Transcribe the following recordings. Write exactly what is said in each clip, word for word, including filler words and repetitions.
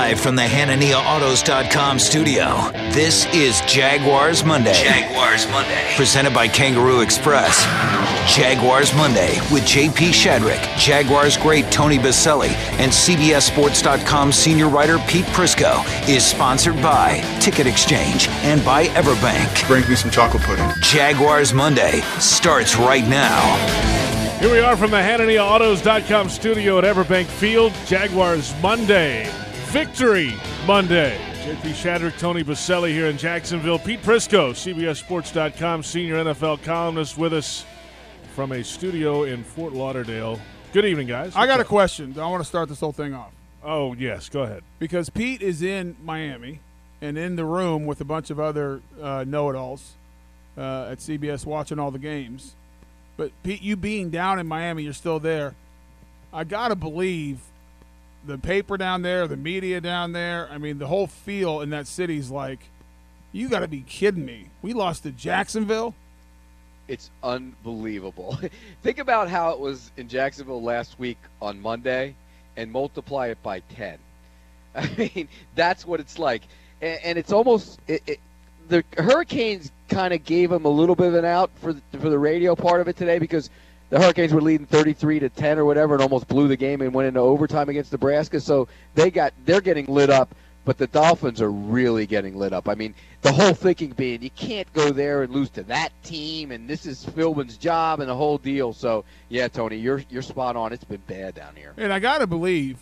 Live from the Hanania Autos dot com studio, this is Jaguars Monday. Jaguars Monday. Presented by Kangaroo Express. Jaguars Monday with J P Shadrick, Jaguars great Tony Baselli, and C B S Sports dot com senior writer Pete Prisco is sponsored by Ticket Exchange and by Everbank. Bring me some chocolate pudding. Jaguars Monday starts right now. Here we are from the Hanania Autos dot com studio at Everbank Field. Jaguars Monday. Victory Monday. J P Shadrick, Tony Baselli here in Jacksonville. Pete Prisco, C B S Sports dot com senior N F L columnist with us from a studio in Fort Lauderdale. Good evening, guys. I got a question. I want to start this whole thing off. Oh, yes. Go ahead. Because Pete is in Miami and in the room with a bunch of other uh, know-it-alls uh, at C B S watching all the games. But, Pete, you being down in Miami, you're still there. I got to believe the paper down there, the media down there, I mean, the whole feel in that city's like, you got to be kidding me. We lost to Jacksonville? It's unbelievable. Think about how it was in Jacksonville last week on Monday and multiply it by ten. I mean, that's what it's like. And, and it's almost it, it, the Hurricanes kind of gave them a little bit of an out for the, for the radio part of it today because the Hurricanes were leading thirty-three to ten or whatever and almost blew the game and went into overtime against Nebraska. So they got they're getting lit up. But the Dolphins are really getting lit up. I mean, the whole thinking being you can't go there and lose to that team, and this is Philbin's job and the whole deal. So, yeah, Tony, you're you're spot on. It's been bad down here. And I got to believe,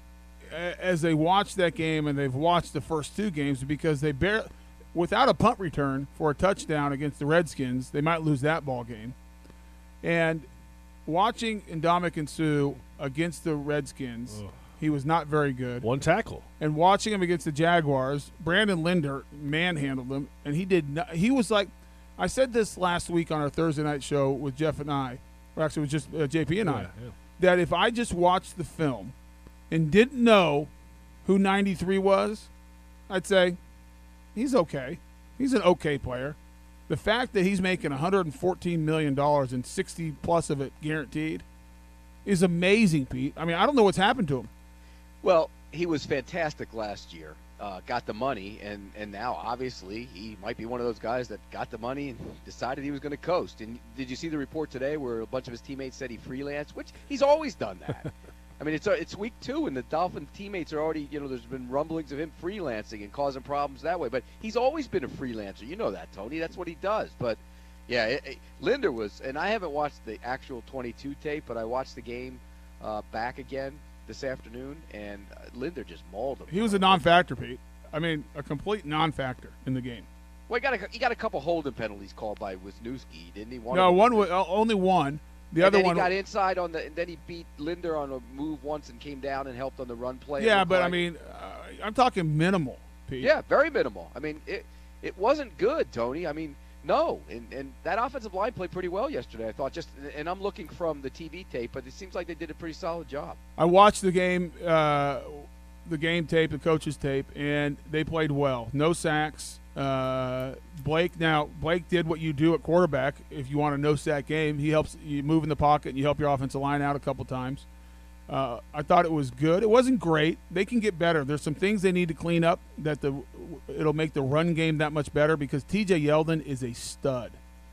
as they watch that game and they've watched the first two games, because they bear, without a punt return for a touchdown against the Redskins, they might lose that ball game. And watching Ndamukong Suh against the Redskins, Ugh. He was not very good. One tackle. And watching him against the Jaguars, Brandon Linder manhandled him, and he did not, he was like, I said this last week on our Thursday night show with Jeff and I, or actually it was just uh, J P and yeah, I, yeah. that if I just watched the film and didn't know who ninety-three was, I'd say he's okay. He's an okay player. The fact that he's making one hundred fourteen million dollars and sixty plus of it guaranteed is amazing, Pete. I mean, I don't know what's happened to him. Well, he was fantastic last year, uh, got the money, and, and now obviously he might be one of those guys that got the money and decided he was going to coast. And did you see the report today where a bunch of his teammates said he freelanced, which he's always done that. I mean, it's it's week two, and the Dolphin teammates are already, you know, there's been rumblings of him freelancing and causing problems that way. But he's always been a freelancer. You know that, Tony. That's what he does. But, yeah, it, it, Linder was, and I haven't watched the actual twenty-two tape, but I watched the game uh, back again this afternoon, and uh, Linder just mauled him. He was a non-factor, Pete. I mean, a complete non-factor in the game. Well, he got a, he got a couple holding penalties called by Wisniewski, didn't he? One no, one was, uh, only one. The and other then one he got inside on the, and then he beat Linder on a move once and came down and helped on the run play. Yeah, but like. I mean, uh, I'm talking minimal, Pete. Yeah, very minimal. I mean, it it wasn't good, Tony. I mean, no, and and that offensive line played pretty well yesterday, I thought. Just and I'm looking from the T V tape, but it seems like they did a pretty solid job. I watched the game, uh, the game tape, the coach's tape, and they played well. No sacks. Uh, Blake, now Blake did what you do at quarterback. If you want a no sack game, he helps you move in the pocket and you help your offensive line out a couple times. Uh, I thought it was good. It wasn't great. They can get better. There's some things they need to clean up that the it'll make the run game that much better because T J Yeldon is a stud.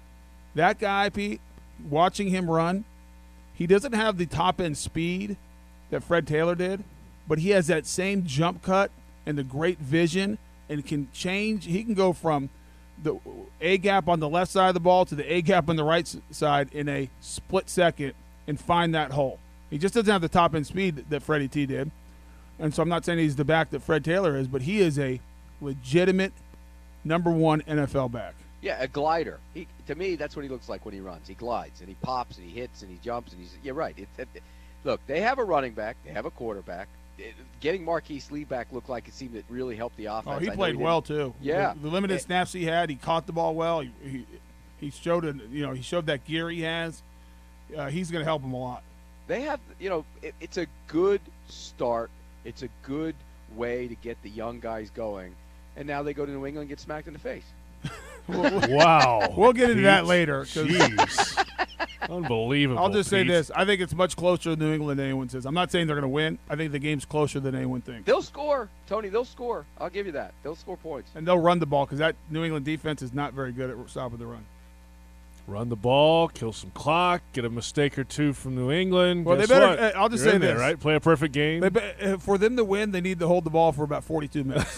That guy, Pete, watching him run, he doesn't have the top-end speed that Fred Taylor did, but he has that same jump cut and the great vision and can change. He can go from the A-gap on the left side of the ball to the A-gap on the right side in a split second and find that hole. He just doesn't have the top-end speed that Freddie T did. And so I'm not saying he's the back that Fred Taylor is, but he is a legitimate number one N F L back. Yeah, a glider. He, to me, that's what he looks like when he runs. He glides, and he pops, and he hits, and he jumps, and he's – you're right. It, it, it, look, they have a running back. They have a quarterback. It, getting Marquise Lee back looked like it seemed to really help the offense. Oh, he played he well, too. Yeah. The, the limited it, snaps he had, he caught the ball well. He, he, he showed a, you know, he showed that gear he has. Uh, he's going to help him a lot. They have, you know, it, it's a good start. It's a good way to get the young guys going. And now they go to New England and get smacked in the face. Wow. We'll get into Pete. that later. Jeez. Unbelievable. I'll just say Pete. this. I think it's much closer to New England than anyone says. I'm not saying they're going to win. I think the game's closer than anyone thinks. They'll score, Tony. They'll score. I'll give you that. They'll score points. And they'll run the ball because that New England defense is not very good at stopping the run. Run the ball, kill some clock, get a mistake or two from New England. Well, Guess they better. what? uh, I'll just You're say in there, this. right? Play a perfect game. They be, uh, for them to win, they need to hold the ball for about forty-two minutes.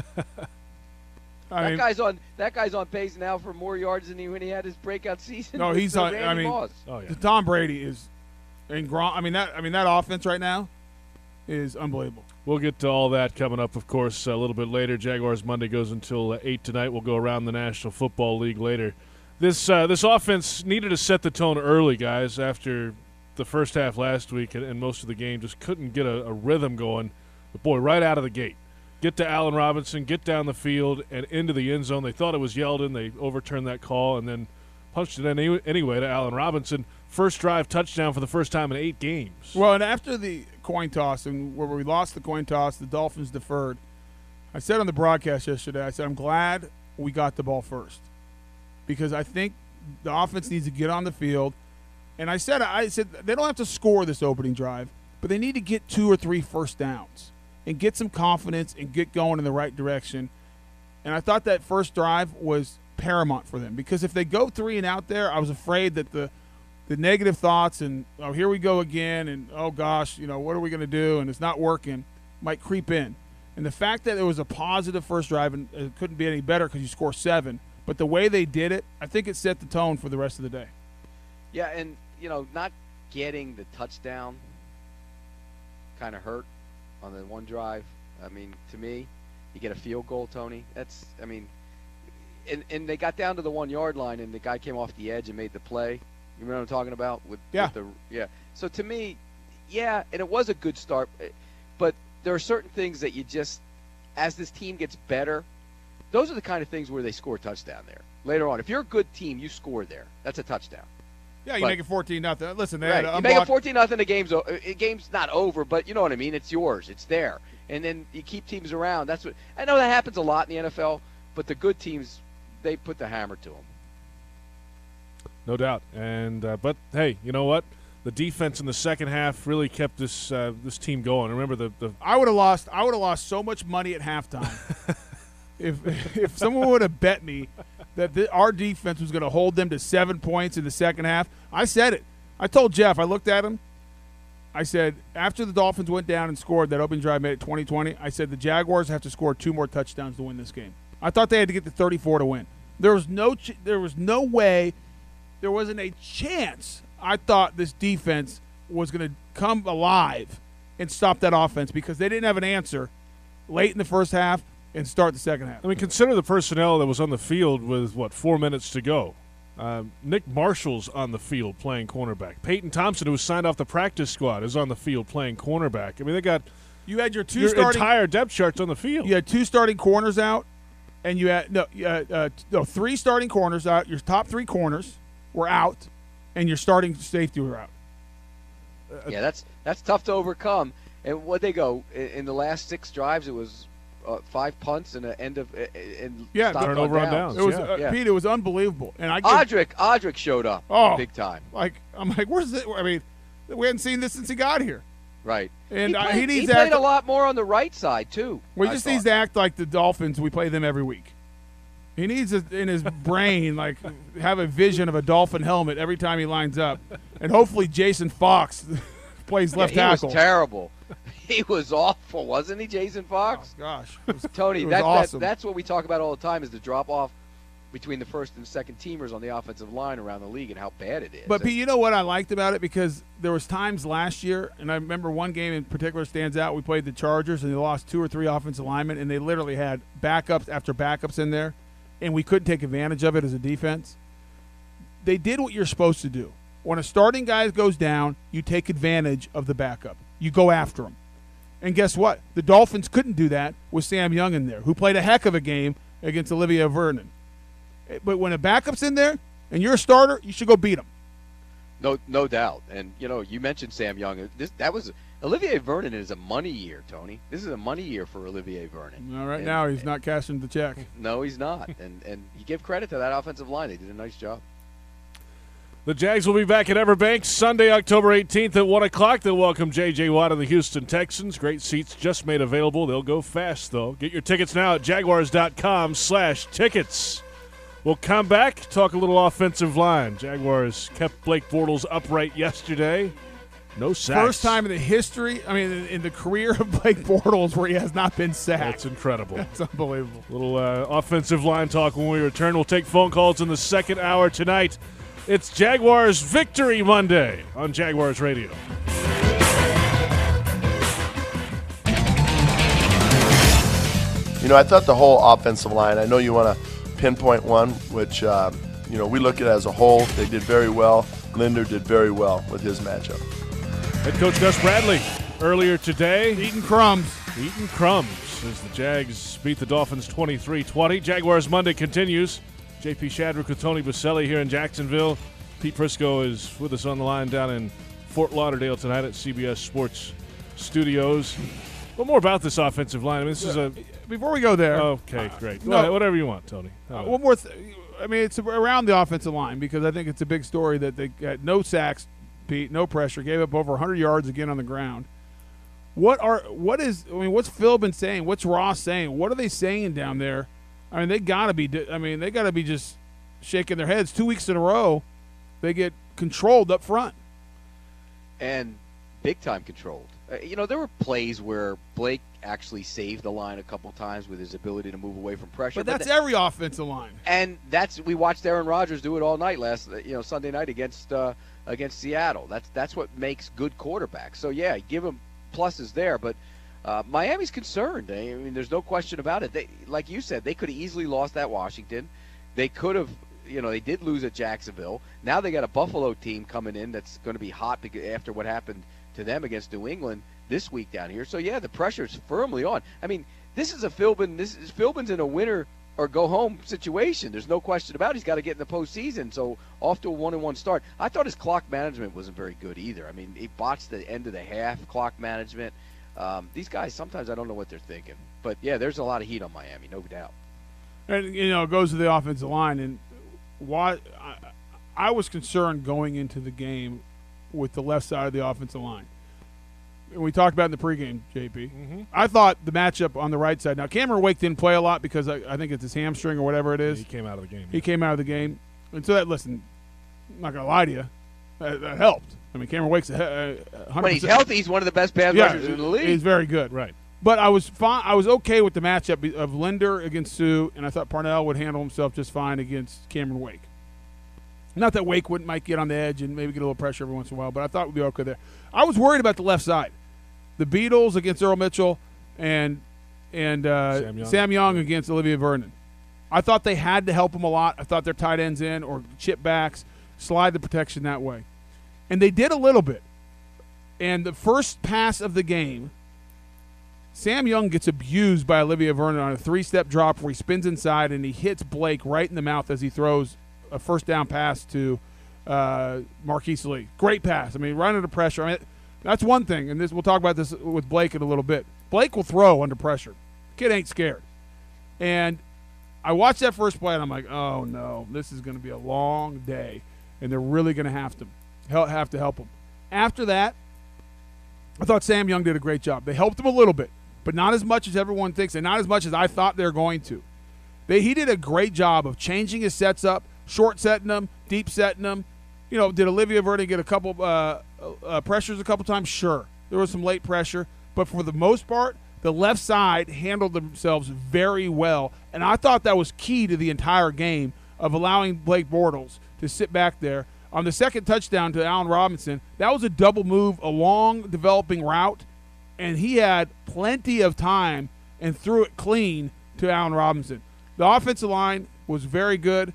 I that mean, guy's on. That guy's on pace now for more yards than he when he had his breakout season. No, with, he's uh, on- Randy I mean- Moss. Oh yeah. Tom Brady is, and Gronk. I mean that. I mean that offense right now is unbelievable. We'll get to all that coming up, of course, a little bit later. Jaguars Monday goes until uh, eight tonight. We'll go around the National Football League later. This uh, this offense needed to set the tone early, guys, after the first half last week and, and most of the game. Just couldn't get a, a rhythm going. But, boy, right out of the gate. Get to Allen Robinson, get down the field, and into the end zone. They thought it was Yeldon. They overturned that call and then punched it in any, anyway to Allen Robinson. First drive touchdown for the first time in eight games. Well, and after the coin toss, and where we lost the coin toss, the Dolphins deferred. I said on the broadcast yesterday, I said, I'm glad we got the ball first because I think the offense needs to get on the field. And I said, I said they don't have to score this opening drive, but they need to get two or three first downs and get some confidence and get going in the right direction. And I thought that first drive was paramount for them because if they go three and out there, I was afraid that the the negative thoughts and, oh, here we go again, and, oh, gosh, you know, what are we going to do, and it's not working, might creep in. And the fact that it was a positive first drive, and it couldn't be any better because you score seven, but the way they did it, I think it set the tone for the rest of the day. Yeah, and you know, not getting the touchdown kind of hurt on the one drive. I mean, to me, you get a field goal, Tony. That's, I mean, and and they got down to the one yard line, and the guy came off the edge and made the play. You remember what I'm talking about? With, Yeah. with the yeah. So to me, yeah, and it was a good start, but there are certain things that you just, as this team gets better, those are the kind of things where they score a touchdown there later on. If you're a good team, you score there. That's a touchdown. Yeah, you But- make it fourteen nothing. Listen, they Right. had You an make it unblocked- fourteen nothing. The game's o- uh, game's not over, but you know what I mean. It's yours. It's there, and then you keep teams around. That's what I know. That happens a lot in the N F L, but the good teams, they put the hammer to them. No doubt. And uh, but hey, you know what? The defense in the second half really kept this uh, this team going. Remember the, the I would have lost. I would have lost so much money at halftime if if someone would have bet me that the, our defense was going to hold them to seven points in the second half. I said it. I told Jeff. I looked at him. I said after the Dolphins went down and scored that opening drive, made it twenty twenty. I said the Jaguars have to score two more touchdowns to win this game. I thought they had to get to thirty-four to win. There was no. Ch- there was no way. There wasn't a chance. I thought this defense was going to come alive and stop that offense because they didn't have an answer late in the first half and start the second half. I mean, consider the personnel that was on the field with, what, four minutes to go. Um, Nick Marshall's on the field playing cornerback. Peyton Thompson, who was signed off the practice squad, is on the field playing cornerback. I mean, they got You had your two your starting entire depth charts on the field. you had two starting corners out, and you had no, uh, uh, no three starting corners out. Your top three corners were out, and your starting safety were out. Yeah, that's that's tough to overcome. And what they go in, in the last six drives, it was uh, five punts and an end of uh, and Yeah, stopped turnover on downs. downs. It was Yeah. uh, Yeah. Pete. It was unbelievable, and I give, Audric, Audric showed up Oh. big time. like I'm like, where's it? I mean, we hadn't seen this since he got here, Right. and he uh, played, he needs he to played act, a lot more on the right side too. Well, he I just thought. needs to act like the Dolphins. We play them every week. He needs to, in his brain, like have a vision of a Dolphin helmet every time he lines up, and hopefully Jason Fox plays Yeah, left he tackle. was terrible. He was awful, wasn't he, Jason Oh, Fox? gosh, it was, Tony, it was that, awesome. that, that's what we talk about all the time is the drop off between the first and second teamers on the offensive line around the league and how bad it is. But And- Pete, you know what I liked about it because there was times last year, and I remember one game in particular stands out. We played the Chargers, and they lost two or three offensive linemen, and they literally had backups after backups in there, and we couldn't take advantage of it as a defense. They did what you're supposed to do. When a starting guy goes down, you take advantage of the backup. You go after him. And guess what? The Dolphins couldn't do that with Sam Young in there, who played a heck of a game against Olivier Vernon. But when a backup's in there and you're a starter, you should go beat him. No, no doubt. And you know, you mentioned Sam Young. This that was Olivier Vernon is a money year, Tony. This is a money year for Olivier Vernon. All right, And- now he's not cashing the check. No, he's not. and and you give credit to that offensive line. They did a nice job. The Jags will be back at Everbank Sunday, October eighteenth at one o'clock. They'll welcome J J. Watt and the Houston Texans. Great seats just made available. They'll go fast, though. Get your tickets now at jaguars.com slash tickets. We'll come back, talk a little offensive line. Jaguars kept Blake Bortles upright yesterday. No sacks. First time in the history, I mean, in the career of Blake Bortles where he has not been sacked. That's incredible. That's unbelievable. Little uh, offensive line talk when we return. We'll take phone calls in the second hour tonight. It's Jaguars Victory Monday on Jaguars Radio. You know, I thought the whole offensive line, I know you want to pinpoint one, which, um, you know, we look at it as a whole. They did very well. Linder did very well with his matchup. Head coach Gus Bradley earlier today. Eating crumbs. Eating crumbs as the Jags beat the Dolphins twenty-three twenty. Jaguars Monday continues. J P Shadrick with Tony Baselli here in Jacksonville. Pete Prisco is with us on the line down in Fort Lauderdale tonight at C B S Sports Studios. What more about this offensive line? I mean, this is a Before we go there. Okay, great. no. Go ahead, whatever you want, Tony. Uh, one more th- I mean, it's around the offensive line because I think it's a big story that they got no sacks, Pete, no pressure, gave up over one hundred yards again on the ground. What are what is I mean, what's Phil been saying? What's Ross saying? What are they saying down there? I mean, they got to be I mean, they got to be just shaking their heads two weeks in a row. They get controlled up front. And big time controlled. Uh, you know, there were plays where Blake actually saved the line a couple times with his ability to move away from pressure. But that's but th- every offensive line. And that's we watched Aaron Rodgers do it all night last, you know, Sunday night against uh, against Seattle. That's that's what makes good quarterbacks. So yeah, give him pluses there. But uh, Miami's concerned. I mean, there's no question about it. They, like you said, they could have easily lost at Washington. They could have. You know, they did lose at Jacksonville. Now they got a Buffalo team coming in that's going to be hot because after what happened to them against New England this week down here. So, yeah, the pressure's firmly on. I mean, this is a Philbin. This is Philbin's in a winner or go home situation. There's no question about it. He's got to get in the postseason. So off to a one and one start. I thought his clock management wasn't very good either. I mean, he botched the end of the half clock management. Um, these guys, sometimes I don't know what they're thinking. But, yeah, there's a lot of heat on Miami, no doubt. And, you know, it goes to the offensive line. And why I, I was concerned going into the game with the left side of the offensive line. And we talked about in the pregame, J P. Mm-hmm. I thought the matchup on the right side. Now, Cameron Wake didn't play a lot because I, I think it's his hamstring or whatever it is. He came out of the game. He yeah. came out of the game. And so, that, listen, I'm not going to lie to you, that, that helped. I mean, Cameron Wake's a, a one hundred percent. When he's healthy, he's one of the best pass yeah, rushers in the league. He's very good. Right. But I was fine. I was okay with the matchup of Linder against Sue, and I thought Parnell would handle himself just fine against Cameron Wake. Not that Wake wouldn't might get on the edge and maybe get a little pressure every once in a while, but I thought we'd be okay there. I was worried about the left side. The Beatles against Earl Mitchell and and uh, Sam, Young. Sam Young against Olivia Vernon. I thought they had to help them a lot. I thought their tight ends in or chip backs, slide the protection that way. And they did a little bit. And the first pass of the game, Sam Young gets abused by Olivia Vernon on a three-step drop where he spins inside and he hits Blake right in the mouth as he throws a first down pass to uh, Marquise Lee. Great pass. I mean, right under pressure. I mean, that's one thing, and this we'll talk about this with Blake in a little bit. Blake will throw under pressure. Kid ain't scared. And I watched that first play, and I'm like, oh, no, this is going to be a long day, and they're really going to have to have to help him. After that, I thought Sam Young did a great job. They helped him a little bit, but not as much as everyone thinks, and not as much as I thought they were going to. They, he did a great job of changing his sets up, short setting them, deep setting them. You know, did Olivia Vernon get a couple uh, uh, pressures a couple times? Sure. There was some late pressure. But for the most part, the left side handled themselves very well. And I thought that was key to the entire game of allowing Blake Bortles to sit back there. On the second touchdown to Allen Robinson, that was a double move, a long developing route, and he had plenty of time and threw it clean to Allen Robinson. The offensive line was very good.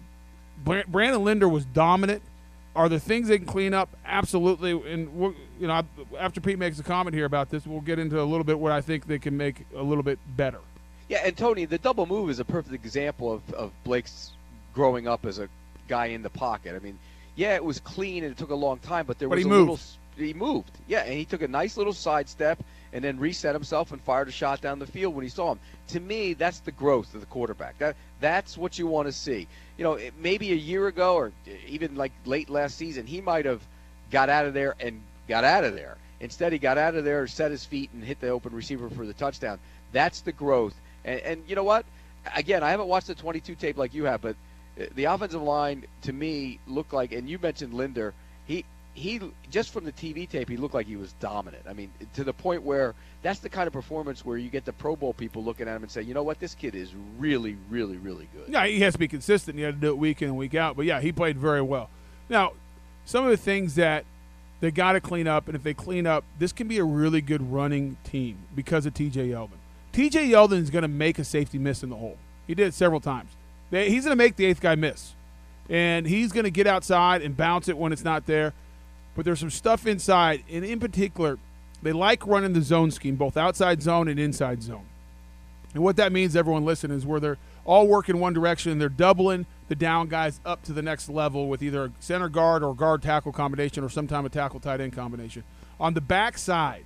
Brandon Linder was dominant. Are there things they can clean up? Absolutely. And we'll, you know, after Pete makes a comment here about this, we'll get into a little bit what I think they can make a little bit better. Yeah, and Tony, the double move is a perfect example of, of Blake's growing up as a guy in the pocket. I mean, yeah, it was clean and it took a long time, but there but was he a moved. little – he moved. Yeah, and he took a nice little sidestep, and then reset himself and fired a shot down the field when he saw him. To me, that's the growth of the quarterback. That That's what you want to see. You know, it, maybe a year ago or even like late last season, he might have got out of there and got out of there. Instead, he got out of there, set his feet, and hit the open receiver for the touchdown. That's the growth. And, and you know what? Again, I haven't watched the twenty-two tape like you have, but the offensive line, to me, looked like, and you mentioned Linder, he he just from the T V tape, he looked like he was dominant. I mean, to the point where that's the kind of performance where you get the Pro Bowl people looking at him and say, you know what, this kid is really, really, really good. Yeah, he has to be consistent. He had to do it week in and week out. But, yeah, he played very well. Now, some of the things that they got to clean up, and if they clean up, this can be a really good running team because of T J Yeldon. T J Yeldon is going to make a safety miss in the hole. He did it several times. They, he's going to make the eighth guy miss. And he's going to get outside and bounce it when it's not there. But there's some stuff inside, and in particular, they like running the zone scheme, both outside zone and inside zone. And what that means, everyone listen, is where they're all working one direction and they're doubling the down guys up to the next level with either a center guard or guard tackle combination or sometime a tackle tight end combination. On the backside,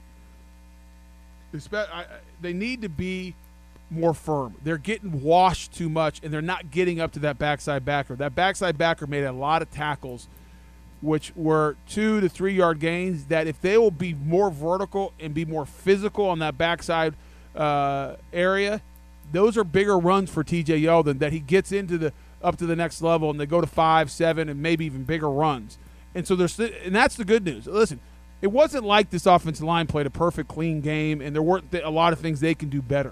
they need to be more firm. They're getting washed too much, and they're not getting up to that backside backer. That backside backer made a lot of tackles, which were two to three yard gains, that if they will be more vertical and be more physical on that backside uh, area, those are bigger runs for T J Yeldon, that he gets into the up to the next level and they go to five, seven, and maybe even bigger runs. And so there's, and that's the good news. Listen, it wasn't like this offensive line played a perfect, clean game, and there weren't a lot of things they can do better.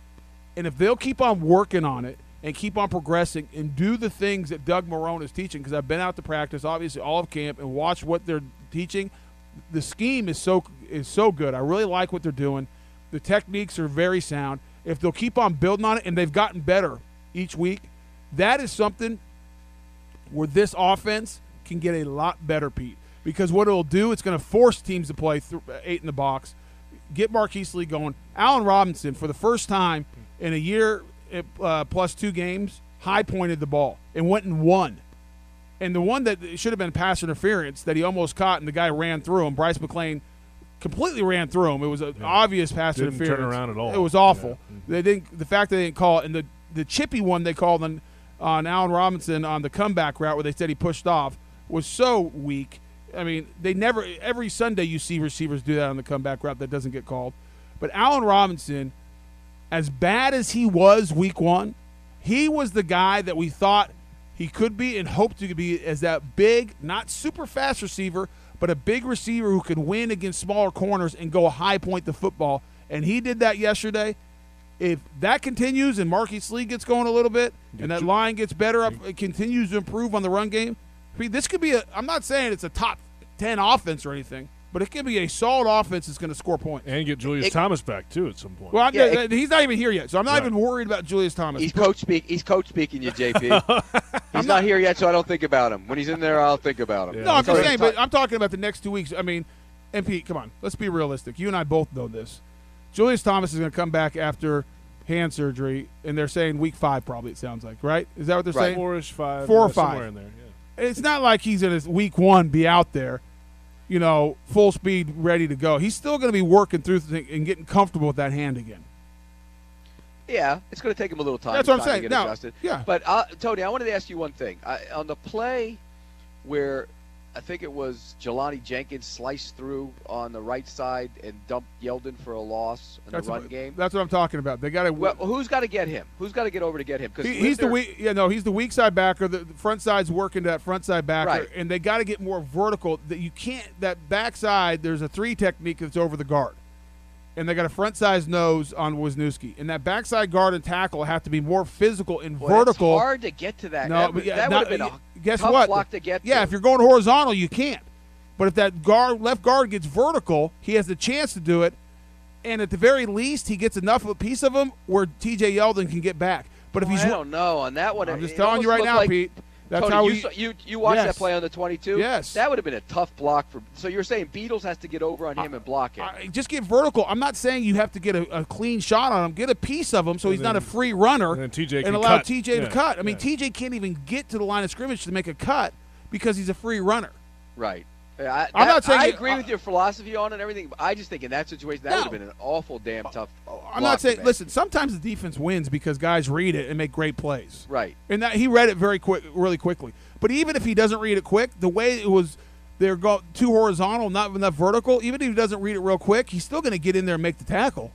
And if they'll keep on working on it and keep on progressing and do the things that Doug Marrone is teaching, because I've been out to practice, obviously all of camp, and watched what they're teaching, the scheme is so is so good. I really like what they're doing. The techniques are very sound. If they'll keep on building on it, and they've gotten better each week, that is something where this offense can get a lot better, Pete. Because what it'll do, it's going to force teams to play th- eight in the box, get Marquise Lee going. Allen Robinson, for the first time in a year uh, plus two games, high-pointed the ball and went and won. And the one that should have been pass interference that he almost caught and the guy ran through him, Bryce McLean completely ran through him. It was an yeah. obvious pass didn't interference. Turn around at all. It was awful. Yeah. Mm-hmm. They didn't. The fact that they didn't call it, and the, the chippy one they called on, on Allen Robinson on the comeback route where they said he pushed off was so weak. I mean, they never – every Sunday you see receivers do that on the comeback route that doesn't get called. But Allen Robinson, as bad as he was week one, he was the guy that we thought he could be and hoped to be as that big, not super fast receiver, but a big receiver who can win against smaller corners and go a high point the football. And he did that yesterday. If that continues and Marquise Lee gets going a little bit and that line gets better, up, it continues to improve on the run game, I mean, this could be a – I'm not saying it's a top ten offense or anything, but it could be a solid offense that's going to score points. And get Julius it, Thomas back, too, at some point. Well, yeah, it, he's not even here yet, so I'm not right. even worried about Julius Thomas. He's coach, speak, he's coach speaking you, J P. He's not, not here yet, so I don't think about him. When he's in there, I'll think about him. Yeah. No, I'm just saying, but I'm talking about the next two weeks. I mean, and Pete, come on, let's be realistic. You and I both know this. Julius Thomas is going to come back after hand surgery, and they're saying week five probably, it sounds like, right? Is that what they're right. saying? Four-ish, five. Four or yeah, five. Somewhere in there, yeah. It's not like he's in his week one be out there, you know, full speed, ready to go. He's still going to be working through th- and getting comfortable with that hand again. Yeah, it's going to take him a little time. That's what I'm time saying. To get now, adjusted. yeah. But uh, Tony, I wanted to ask you one thing. I, on the play where I think it was Jelani Jenkins sliced through on the right side and dumped Yeldon for a loss in that's the run what, game. That's what I'm talking about. They got to. Well, who's got to get him? Who's got to get over to get him? Because he, he's the weak. Yeah, no, he's the weak side backer. The, the front side's working to that front side backer, right. and they got to get more vertical. That you can't. That backside, there's a three technique that's over the guard, and they got a front size nose on Wisniewski, and that backside guard and tackle have to be more physical and well, vertical. It's hard to get to that. No, that, but yeah, that not, would have been a guess tough what? block to get. Yeah, to. if you're going horizontal, you can't. But if that guard, left guard gets vertical, he has the chance to do it. And at the very least, he gets enough of a piece of him where T J Yeldon can get back. But if well, he's, I don't know on that one. I'm just it telling you right now, like, Pete. That's Tony, how you, we. saw, you you watched yes. that play on the twenty-two. Yes, that would have been a tough block for. So you're saying Beatles has to get over on him I, and block it? I, just get vertical. I'm not saying you have to get a, a clean shot on him. Get a piece of him so and he's then, not a free runner. And then T J and can allow cut. T J yeah. to cut. I mean, yeah. T J can't even get to the line of scrimmage to make a cut because he's a free runner. Right. Yeah, I, I'm that, not saying I it- agree uh, with your philosophy on it and everything, but I just think in that situation that No. would have been an awful damn tough. I'm block not to saying. make. Listen, sometimes the defense wins because guys read it and make great plays. Right. And that he read it very quick, really quickly. But even if he doesn't read it quick, the way it was, they're go too horizontal, not enough vertical. Even if he doesn't read it real quick, he's still going to get in there and make the tackle.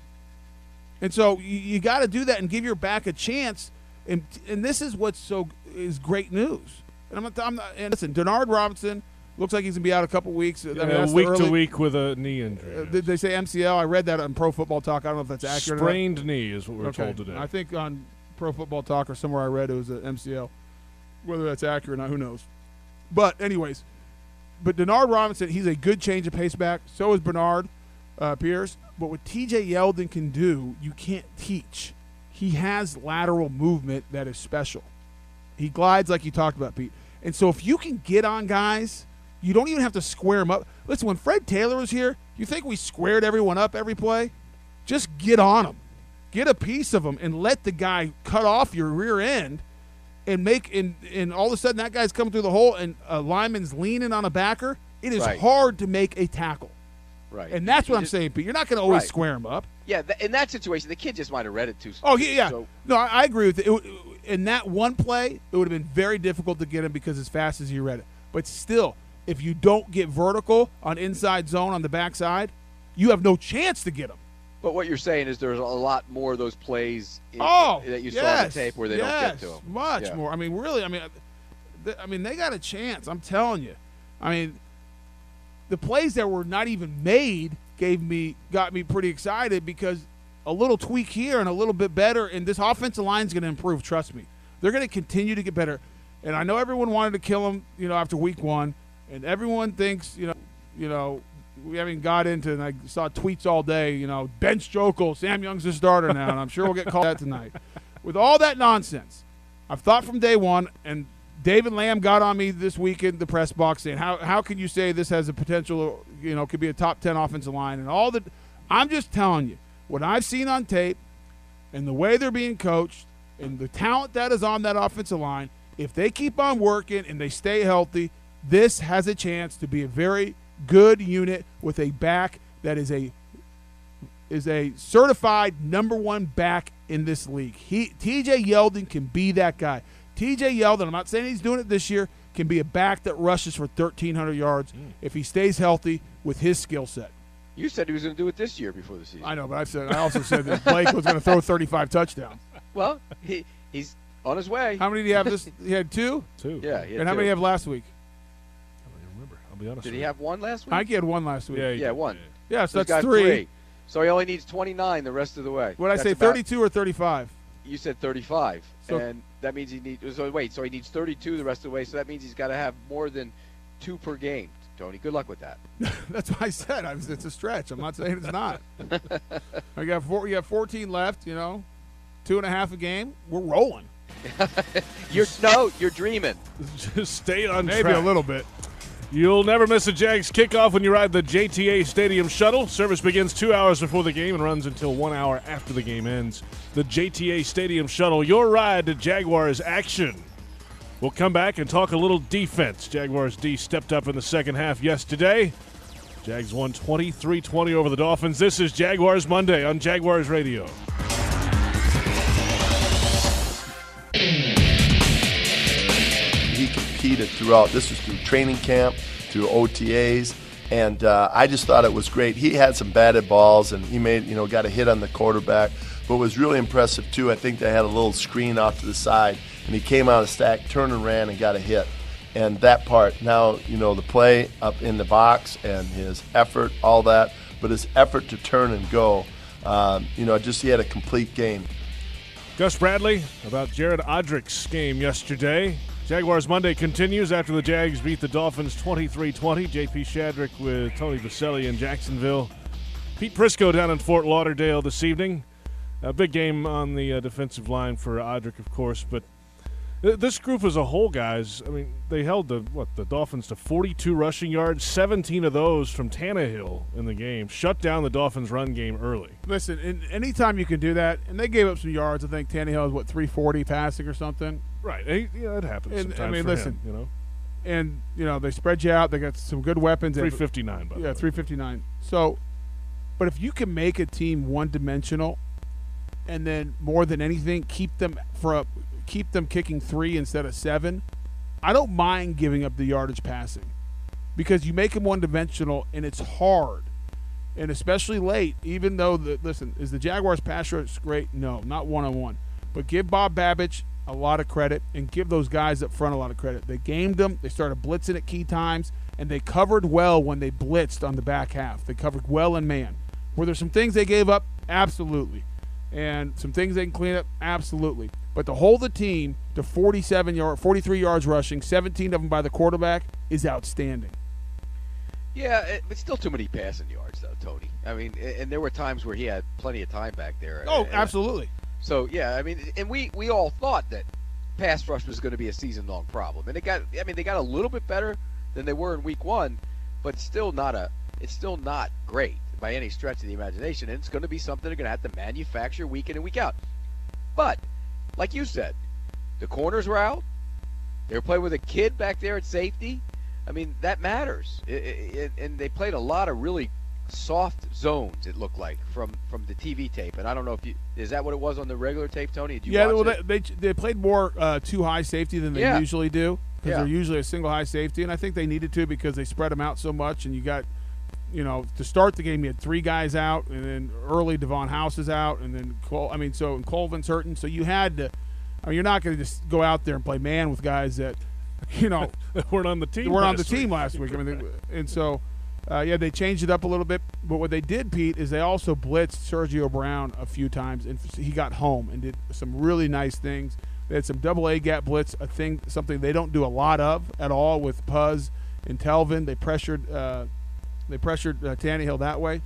And so you, you got to do that and give your back a chance. And and this is what's so is great news. And I'm not. I'm not and listen, Denard Robinson looks like he's going to be out a couple weeks. I mean, Yeah, that's the week early- to week with a knee injury. Uh, did they say M C L? I read that on Pro Football Talk. I don't know if that's accurate. or not. Sprained knee is what we're Okay. told today. I think on Pro Football Talk or somewhere I read it was an M C L. Whether that's accurate or not, who knows? But anyways, but Denard Robinson, he's a good change of pace back. So is Bernard uh, Pierce. But what T J Yeldon can do, you can't teach. He has lateral movement that is special. He glides like you talked about, Pete. And so if you can get on guys, you don't even have to square them up. Listen, when Fred Taylor was here, you think we squared everyone up every play? Just get on them. Get a piece of them and let the guy cut off your rear end and make and, and all of a sudden that guy's coming through the hole and a lineman's leaning on a backer. It is Right. hard to make a tackle. Right. And that's You what I'm just- saying, Pete. You're not going to always Right. square them up. Yeah, th- in that situation, the kid just might have read it too. Oh, yeah, yeah. So, No, I, I agree with it. It w- In that one play, it would have been very difficult to get him because as fast as he read it. But still, if you don't get vertical on inside zone on the backside, you have no chance to get him. but what you're saying is there's a lot more of those plays in, Oh, that you saw on yes, the tape where they yes, don't get to them. Much Yeah. more. I mean, really. I mean, th- I mean, they got a chance. I'm telling you. I mean, the plays that were not even made gave me got me pretty excited because a little tweak here and a little bit better, and this offensive line is going to improve. Trust me, they're going to continue to get better. And I know everyone wanted to kill him, you know, after week one, and everyone thinks, you know, you know, we haven't got into. And I saw tweets all day, you know, bench Jokel, Sam Young's the starter now, and I'm sure we'll get called that tonight. With all that nonsense, I've thought from day one, and David Lamb got on me this week in the press box saying, "How how can you say this has a potential? You know, could be a top ten offensive line?" And all the, I'm just telling you what I've seen on tape, and the way they're being coached, and the talent that is on that offensive line. If they keep on working and they stay healthy, this has a chance to be a very good unit with a back that is a is a certified number one back in this league. He T J Yeldon can be that guy. T J Yeldon, I'm not saying he's doing it this year, can be a back that rushes for thirteen hundred yards mm. if he stays healthy with his skill set. You said he was going to do it this year before the season. I know, but I said I also said that Blake was going to throw thirty-five touchdowns. Well, he he's on his way. How many did he have this? He had two? Two. Yeah. He had And how two. many did he have last week? I don't even remember. I'll be honest Did with he you. have one last week? I think he had one last week. Yeah, Yeah, he Yeah, did. one. so So he's that's got three. So he only needs twenty-nine the rest of the way. What did I That's say, about- thirty-two or thirty-five? You said thirty-five, So- and that means he needs. So wait, so he needs thirty-two the rest of the way. So that means he's got to have more than two per game. Tony, good luck with that. That's what I said. I was, it's a stretch. I'm not saying it's not. I got four. You have fourteen left. You know, two and a half a game. We're rolling. You're no, you're dreaming. Just stay on Maybe track. a little bit. You'll never miss a Jags kickoff when you ride the J T A Stadium Shuttle. Service begins two hours before the game and runs until one hour after the game ends. The J T A Stadium Shuttle, your ride to Jaguars action. We'll come back and talk a little defense. Jaguars D stepped up in the second half yesterday. Jags won twenty-three twenty over the Dolphins. This is Jaguars Monday on Jaguars Radio. He competed throughout. This was through training camp, through O T As, and uh, I just thought it was great. He had some batted balls, and he made, you know, got a hit on the quarterback. But what was really impressive too, I think they had a little screen off to the side, and he came out of stack, turned and ran, and got a hit. And that part, now, you know, the play up in the box and his effort, all that, but his effort to turn and go, um, you know, just he had a complete game. Gus Bradley about Jared Odrick's game yesterday. Jaguars Monday continues after the Jags beat the Dolphins twenty-three twenty. J P Shadrick with Tony Baselli in Jacksonville. Pete Prisco down in Fort Lauderdale this evening. A big game on the uh, defensive line for Odrick, of course, but th- this group as a whole, guys, I mean, they held the what the Dolphins to forty-two rushing yards, seventeen of those from Tannehill in the game. Shut down the Dolphins' run game early. Listen, and anytime you can do that, and they gave up some yards. I think Tannehill is what three forty passing or something. Right, hey, yeah, it happens And, I sometimes mean, for listen, him, you know. and you know they spread you out. They got some good weapons. three fifty-nine, by the Yeah, way. three fifty-nine. So, but if you can make a team one-dimensional, and then more than anything, keep them for a, keep them kicking three instead of seven, I don't mind giving up the yardage passing, because you make them one-dimensional and it's hard, and especially late. Even though the listen is the Jaguars pass rush great? No, not one-on-one. But give Bob Babich a lot of credit and give those guys up front a lot of credit. They gamed them. They started blitzing at key times, and they covered well when they blitzed on the back half. They covered well in man. Were there some things they gave up? Absolutely. And some things they can clean up? Absolutely. But to hold the team to forty-seven yard, forty-three yards rushing, seventeen of them by the quarterback, is outstanding. Yeah, it, it's still too many passing yards, though, Tony. I mean, and there were times where he had plenty of time back there. Oh, and, absolutely. So, yeah, I mean, and we, we all thought that pass rush was going to be a season-long problem. And it got, I mean, they got a little bit better than they were in week one, but it's still not a, it's still not great by any stretch of the imagination. And it's going to be something they're going to have to manufacture week in and week out. But, like you said, the corners were out. They were playing with a kid back there at safety. I mean, that matters. It, it, and they played a lot of really soft zones, it looked like, from, from the T V tape. And I don't know if you – is that what it was on the regular tape, Tony? Did you yeah, watch well, it? they, they they played more uh, two high safety than they Yeah. usually do, because Yeah. they're usually a single high safety. And I think they needed to, because they spread them out so much. And you got – you know, to start the game, you had three guys out, and then early Devon House is out, and then Col- I mean, so and Colvin's hurting. So you had to – I mean, you're not going to just go out there and play man with guys that, you know – They weren't on the team. weren't on the last week. team last week. I mean, they, and so, uh, yeah, they changed it up a little bit. But what they did, Pete, is they also blitzed Sergio Brown a few times, and he got home and did some really nice things. They had some double A gap blitz, a thing, something they don't do a lot of at all with Puz and Telvin. They pressured, uh, they pressured uh, Tannehill that way.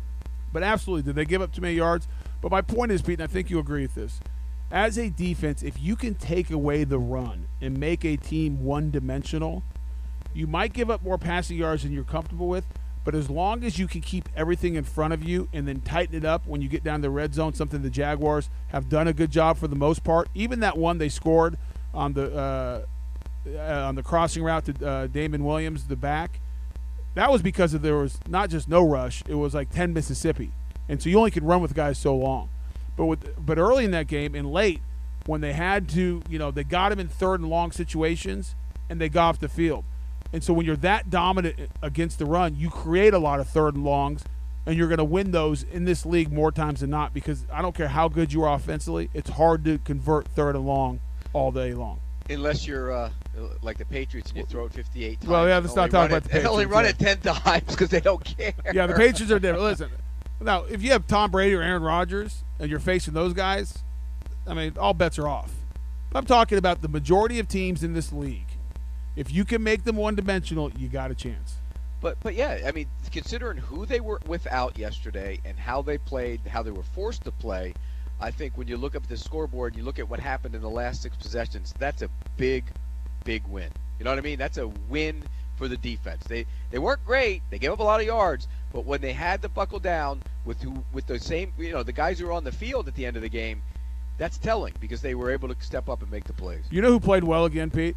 But absolutely, did they give up too many yards? But my point is, Pete, and I think you agree with this. As a defense, if you can take away the run and make a team one-dimensional, you might give up more passing yards than you're comfortable with, but as long as you can keep everything in front of you and then tighten it up when you get down the red zone, something the Jaguars have done a good job for the most part. Even that one they scored on the uh, uh, on the crossing route to uh, Damon Williams, the back, that was because of there was not just no rush, it was like ten Mississippi. And so you only can run with guys so long. But with, but early in that game and late, when they had to, you know, they got him in third and long situations, and they got off the field. And so when you're that dominant against the run, you create a lot of third and longs, and you're going to win those in this league more times than not, because I don't care how good you are offensively, it's hard to convert third and long all day long. Unless you're uh, like the Patriots and you throw it fifty-eight times. Well, yeah, and let's not only talk run about it- the and only Patriots, run yeah. it ten times because they don't care. Yeah, the Patriots are different. Listen, now, if you have Tom Brady or Aaron Rodgers and you're facing those guys, I mean, all bets are off. I'm talking about the majority of teams in this league. If you can make them one-dimensional, you got a chance. But but yeah, I mean, considering who they were without yesterday and how they played, how they were forced to play, I think when you look up at the scoreboard, you look at what happened in the last six possessions, that's a big, big win. You know what I mean? That's a win for the defense. They they weren't great. They gave up a lot of yards, but when they had to buckle down with who with the same, you know, the guys who were on the field at the end of the game, that's telling because they were able to step up and make the plays. You know who played well again, Pete?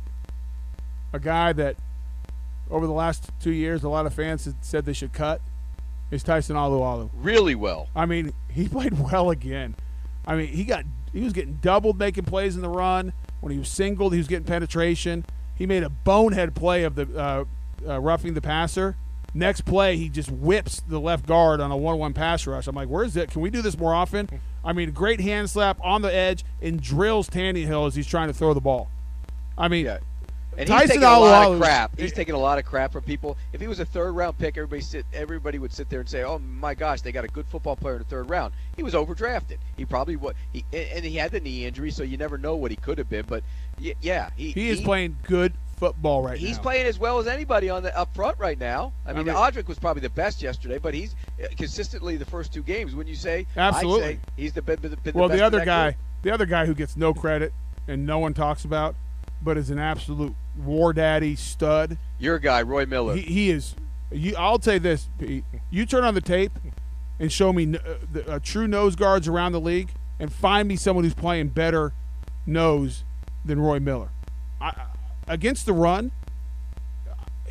A guy that over the last two years a lot of fans had said they should cut is Tyson Alualu. Really well. I mean, he played well again. I mean, he got he was getting doubled making plays in the run. When he was singled, he was getting penetration. He made a bonehead play of the uh, uh, roughing the passer. Next play, he just whips the left guard on a one-on-one pass rush. I'm like, where's it? Can we do this more often? I mean, great hand slap on the edge and drills Tannehill as he's trying to throw the ball. I mean, Yeah. And he's Tyson taking a lot Alualu- of crap. He's taking a lot of crap from people. If he was a third-round pick, everybody sit, everybody would sit there and say, "Oh my gosh, they got a good football player in the third round." He was overdrafted. He probably would. He and he had the knee injury, so you never know what he could have been. But y- yeah, he he is he, playing good football right He's now. playing as well as anybody on the up front right now. I mean, mean- Audric was probably the best yesterday, but he's uh, consistently the first two games. When you say, Absolutely. I'd say he's the, been, been the Well, best the of other that guy, group. the other guy who gets no credit and no one talks about, but is an absolute war daddy stud. Your guy, Roy Miller. He, he is. You, I'll tell you this, Pete. You turn on the tape and show me uh, the, uh, true nose guards around the league, and find me someone who's playing better nose than Roy Miller. I, against the run,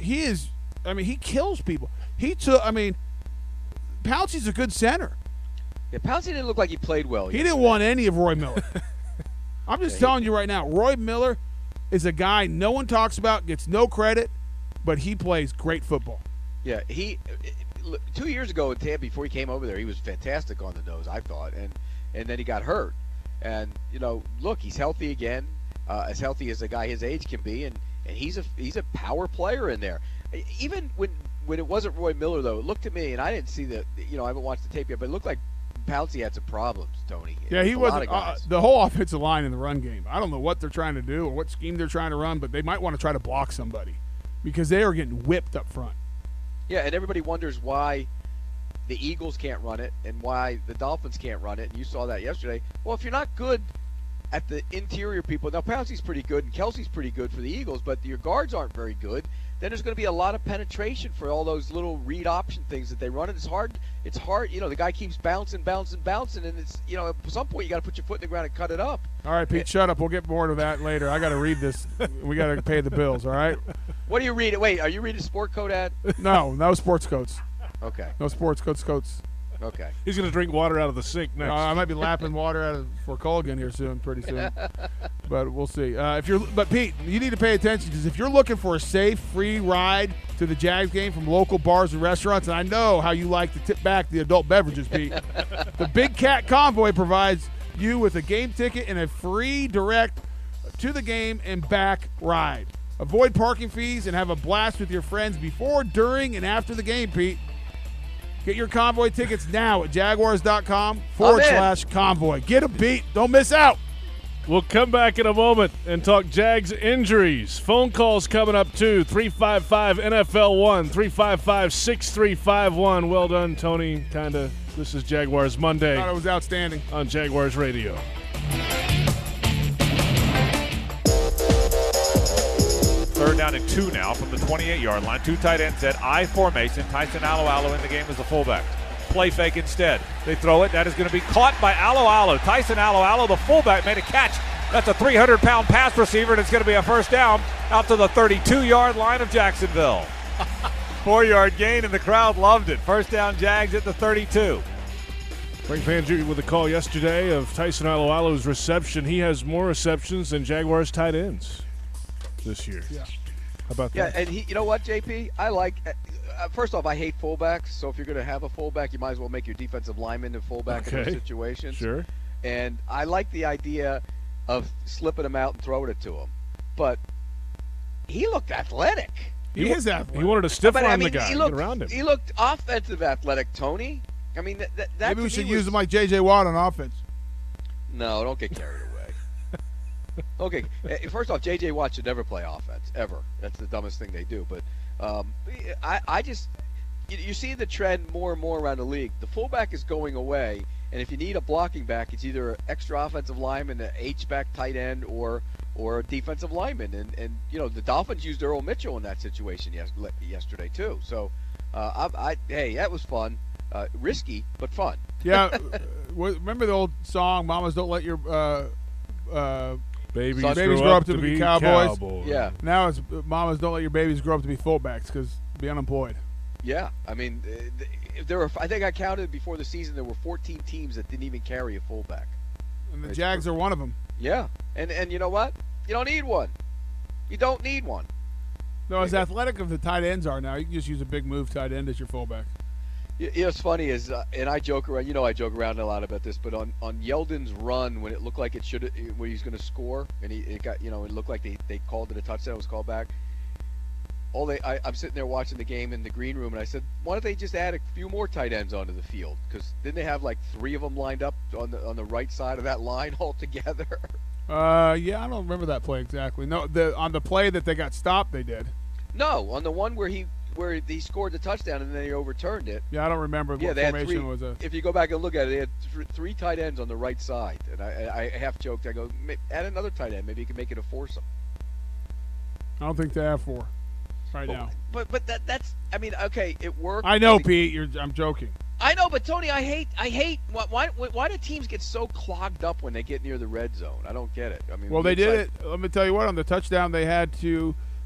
he is. I mean, he kills people. He took. I mean, Pouncey's a good center. Yeah, Pouncey didn't look like he played well. He yesterday. didn't want any of Roy Miller. I'm just Yeah, telling you right now, Roy Miller is a guy no one talks about, gets no credit, but he plays great football. Yeah, he look, two years ago in Tampa, before he came over there, he was fantastic on the nose, I thought, and and then he got hurt. And you know, look, he's healthy again, uh, as healthy as a guy his age can be, and, and he's a he's a power player in there. Even when when it wasn't Roy Miller, though, it looked to me, and I didn't see the, you know, I haven't watched the tape yet, but it looked like Pouncey had some problems, Tony. Yeah, he A was lot of uh, guys. the whole offensive line in the run game. I don't know what they're trying to do or what scheme they're trying to run, but they might want to try to block somebody because they are getting whipped up front. Yeah, and everybody wonders why the Eagles can't run it and why the Dolphins can't run it, and you saw that yesterday. Well, if you're not good at the interior people, now Pouncey's pretty good and Kelsey's pretty good for the Eagles, but your guards aren't very good, then there's going to be a lot of penetration for all those little read option things that they run, and it's hard. It's hard, you know, the guy keeps bouncing, bouncing, bouncing, and it's, you know, at some point you got to put your foot in the ground and cut it up. All right, Pete, shut up. We'll get more to that later. I got to read this. We got to pay the bills, all right? What do you read? Wait, are you reading a sport code ad? No, no sports coats. Okay, No sports coats, coats. okay. He's going to drink water out of the sink next. Uh, I might be lapping water out of for Colgan here soon, pretty soon. But we'll see. Uh, if you're, but Pete, you need to pay attention because if you're looking for a safe, free ride to the Jags game from local bars and restaurants, and I know how you like to tip back the adult beverages, Pete, the Big Cat Convoy provides you with a game ticket and a free direct to the game and back ride. Avoid parking fees and have a blast with your friends before, during, and after the game, Pete. Get your Convoy tickets now at jaguars.com forward I'm in. slash convoy. Get a beat. Don't miss out. We'll come back in a moment and talk Jags injuries. Phone calls coming up too. three five five N F L one, three five five, six three five one. Well done, Tony. Kinda. This is Jaguars Monday Thought it was outstanding. on Jaguars Radio. Third down and two now from the twenty-eight-yard line. Two tight ends at I formation. Tyson Alualu in the game as the fullback. Play fake instead. They throw it. That is going to be caught by Alualu. Tyson Alualu, the fullback, made a catch. That's a three hundred pound pass receiver, and it's going to be a first down out to the thirty-two-yard line of Jacksonville. Four-yard gain, and the crowd loved it. First down, Jags at the thirty-two. Frank Fangio with a call yesterday of Tyson Alualu's reception. He has more receptions than Jaguars tight ends this year. Yeah. How about Yeah, that? and he, you know what, J P? I like. Uh, first off, I hate fullbacks. So if you're going to have a fullback, you might as well make your defensive lineman the fullback in Okay. those situations. Sure. And I like the idea of slipping him out and throwing it to him, but he looked athletic. He, is athletic. He wanted to stiff but arm I mean, the guy, he get looked, around him. he looked offensive athletic, Tony. I mean, that, that, that Maybe to we me should was- use him like J J Watt on offense. No, don't get carried away. Okay, eh, first off, J J Watt should never play offense ever. That's the dumbest thing they do. But um, I, I just, you, you see the trend more and more around the league. The fullback is going away, and if you need a blocking back, it's either an extra offensive lineman, an H back tight end, or or a defensive lineman. And and you know the Dolphins used Earl Mitchell in that situation yes, yesterday too. So, uh, I, I hey, that was fun, uh, risky but fun. Yeah. uh, w- remember the old song, Mamas Don't Let Your uh, uh, Babies, Babies grow, grow up to be cowboys. cowboys. Yeah. now it's uh, Mamas Don't Let Your Babies Grow Up to Be Fullbacks because be unemployed. Yeah, I mean, uh, th- if there were, I think I counted before the season there were fourteen teams that didn't even carry a fullback. And the It's Jags are one of them. Yeah, and and you know what? You don't need one. You don't need one. No, as athletic as the tight ends are now, you can just use a big move tight end as your fullback. You, you know, what's funny is, uh, and I joke around. You know, I joke around a lot about this, but on on Yeldon's run when it looked like it should, when he's going to score, and he it got, you know, it looked like they, they called it a touchdown, it was called back. All they, I, I'm sitting there watching the game in the green room, and I said, why don't they just add a few more tight ends onto the field? Because didn't they have like three of them lined up on the on the right side of that line altogether? Uh, yeah, I don't remember that play exactly. No, the on the play that they got stopped, they did. No, on the one where he where he scored the touchdown and then he overturned it. Yeah, I don't remember Yeah, what they had formation three. was a. If you go back and look at it, they had th- three tight ends on the right side, and I, I half joked. I go, "Ma- add another tight end. Maybe you can make it a foursome. I don't think they have four right But, now. but but that that's. I mean, okay, it worked. I know, I think- Pete. You're. I'm joking. I know, but Tony, I hate I hate why why why do teams get so clogged up when they get near the red zone? I don't get it. I mean, Well, they it's did like- it. Let me tell you what. On the touchdown, they had to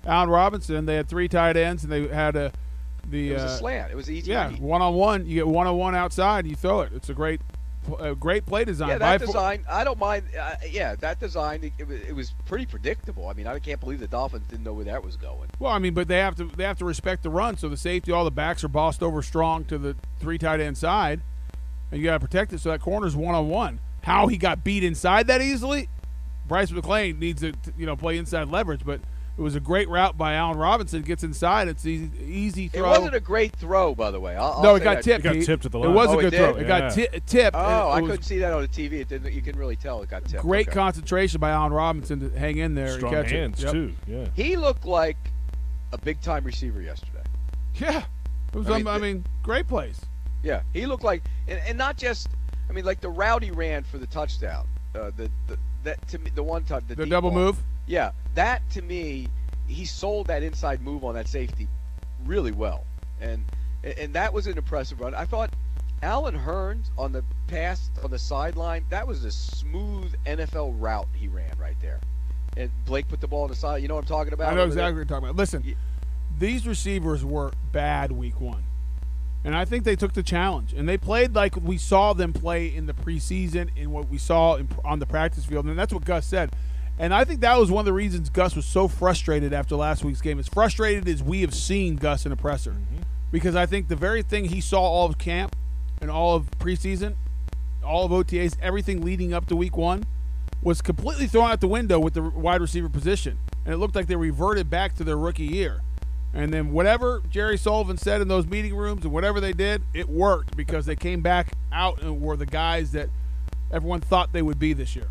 Allen Robinson. They had three tight ends, and they had a the It was uh, a slant. It was easy. yeah one on one. You get one on one outside, and you throw it. It's a great, a great play design. Yeah, By that design, I don't mind. Uh, yeah, that design, it, it, was, it was pretty predictable. I mean, I can't believe the Dolphins didn't know where that was going. Well, I mean, but they have to they have to respect the run. So the safety, all the backs are bossed over strong to the three tight end side, and you got to protect it. So that corner's one on one. How he got beat inside that easily, Bryce McLean needs to you know play inside leverage. But it was a great route by Allen Robinson. Gets inside. It's easy easy throw. It wasn't a great throw, by the way. I'll, I'll no, it say got that. tipped. It got Pete. tipped at the It line. was Oh, a it good did? throw. It Yeah. got ti- tipped. Oh, It I was couldn't see that on the T V. It didn't. You can really tell it got tipped. Great Okay. concentration by Allen Robinson to hang in there Strong and catch hands it. Yep. too. Yeah. He looked like a big-time receiver yesterday. Yeah, it was. I I mean, mean, I mean great plays. Yeah, he looked like, and, and not just. I mean, like the route he ran for the touchdown. Uh, the, the that to me the one touch the, The deep double ball. move. Yeah, that to me, he sold that inside move on that safety really well, and and that was an impressive run. I thought Alan Hearns on the pass on the sideline, that was a smooth N F L route he ran right there, and Blake put the ball on the side. You know what I'm talking about? I know over exactly there? what you're talking about. Listen, Yeah. these receivers were bad week one. And I think they took the challenge. And they played like we saw them play in the preseason and what we saw in, on the practice field. And that's what Gus said. And I think that was one of the reasons Gus was so frustrated after last week's game. As frustrated as we have seen Gus in a presser. Mm-hmm. Because I think the very thing he saw all of camp and all of preseason, all of O T As, everything leading up to week one, was completely thrown out the window with the wide receiver position. And it looked like they reverted back to their rookie year. And then whatever Jerry Sullivan said in those meeting rooms and whatever they did, it worked because they came back out and were the guys that everyone thought they would be this year.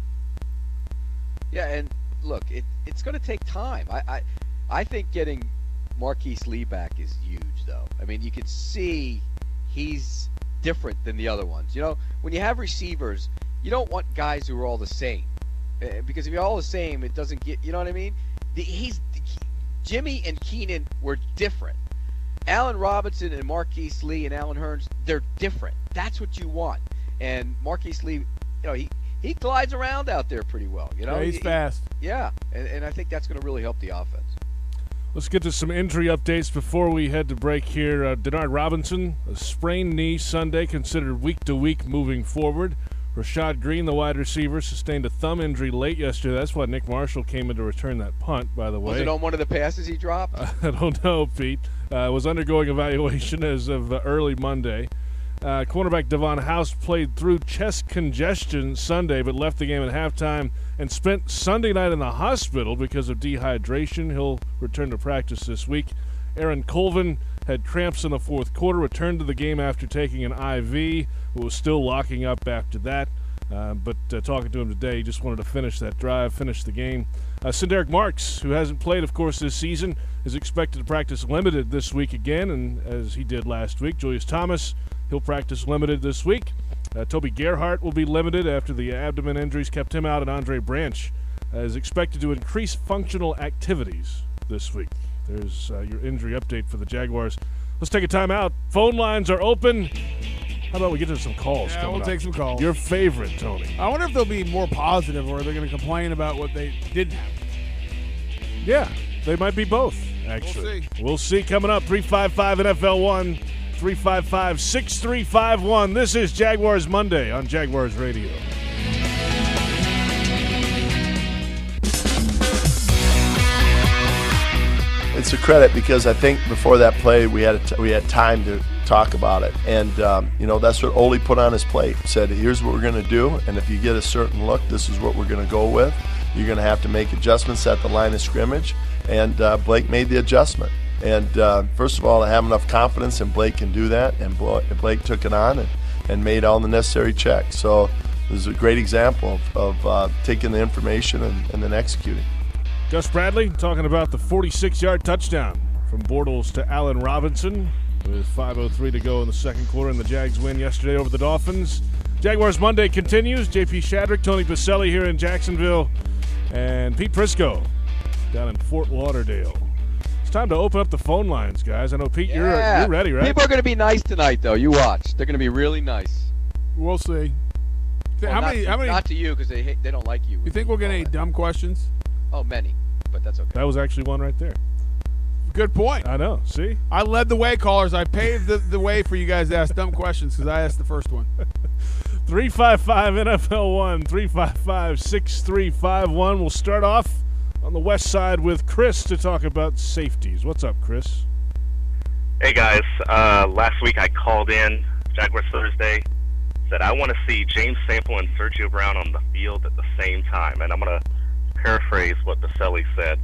Yeah, and look, it, it's going to take time. I, I I think getting Marquise Lee back is huge, though. I mean, you can see he's different than the other ones. You know, when you have receivers, you don't want guys who are all the same. Uh, because if you're all the same, it doesn't get, you know what I mean? The, he's Jimmy and Keenan were different. Allen Robinson and Marquise Lee and Allen Hearns, they're different. That's what you want. And Marquise Lee, you know, he, he glides around out there pretty well. You know, Yeah, he's he, fast. Yeah, and, and I think that's going to really help the offense. Let's get to some injury updates before we head to break here. Uh, Denard Robinson, a sprained knee Sunday, considered week to week moving forward. Rashad Green, the wide receiver, sustained a thumb injury late yesterday. That's why Nick Marshall came in to return that punt, by the way. Was it on one of the passes he dropped? I don't know, Pete. Uh, was undergoing evaluation as of uh, early Monday. Uh, cornerback Devon House played through chest congestion Sunday, but left the game at halftime and spent Sunday night in the hospital because of dehydration. He'll return to practice this week. Aaron Colvin had cramps in the fourth quarter, returned to the game after taking an I V, but was still locking up after that. Uh, but uh, talking to him today, he just wanted to finish that drive, finish the game. Uh, Sinderick Marks, who hasn't played, of course, this season, is expected to practice limited this week again, and as he did last week. Julius Thomas, he'll practice limited this week. Uh, Toby Gerhart will be limited after the abdomen injuries kept him out, and Andre Branch uh, is expected to increase functional activities this week. There's uh, your injury update for the Jaguars. Let's take a timeout. Phone lines are open. How about we get to some calls? Yeah, coming we'll up? take some calls. Your favorite, Tony. I wonder if they'll be more positive or they're going to complain about what they didn't have. Yeah, they might be both, actually. We'll see. We'll see coming up. three five five N F L one, three five five, six three five one. This is Jaguars Monday on Jaguars Radio. It's a credit because I think before that play we had a t- we had time to talk about it, and um, you know that's what Ole put on his plate. Said, "Here's what we're going to do, and if you get a certain look, this is what we're going to go with. You're going to have to make adjustments at the line of scrimmage." And uh, Blake made the adjustment. And uh, first of all, I have enough confidence in Blake can do that, and Blake took it on and, and made all the necessary checks. So this is a great example of, of uh, taking the information and, and then executing. Gus Bradley talking about the forty-six-yard touchdown from Bortles to Allen Robinson with five oh three to go in the second quarter, and the Jags win yesterday over the Dolphins. Jaguars Monday continues. J P Shadrick, Tony Baselli here in Jacksonville, and Pete Prisco down in Fort Lauderdale. It's time to open up the phone lines, guys. I know, Pete, Yeah. you're, you're ready, right? People are going to be nice tonight, though. You watch. They're going to be really nice. We'll see. Well, how not, many? How many? Not to you because they hate, they don't like you. You think we'll get any dumb questions? Oh, many. But that's okay. That was actually one right there. Good point. I know. See? I led the way, callers. I paved the, the way for you guys to ask dumb questions because I asked the first one. three five five N F L one, three five five, six three five one. We'll start off on the west side with Chris to talk about safeties. What's up, Chris? Hey, guys. Uh, last week I called in, Jaguars Thursday, said I want to see James Sample and Sergio Brown on the field at the same time. And I'm going to paraphrase what Baselli said.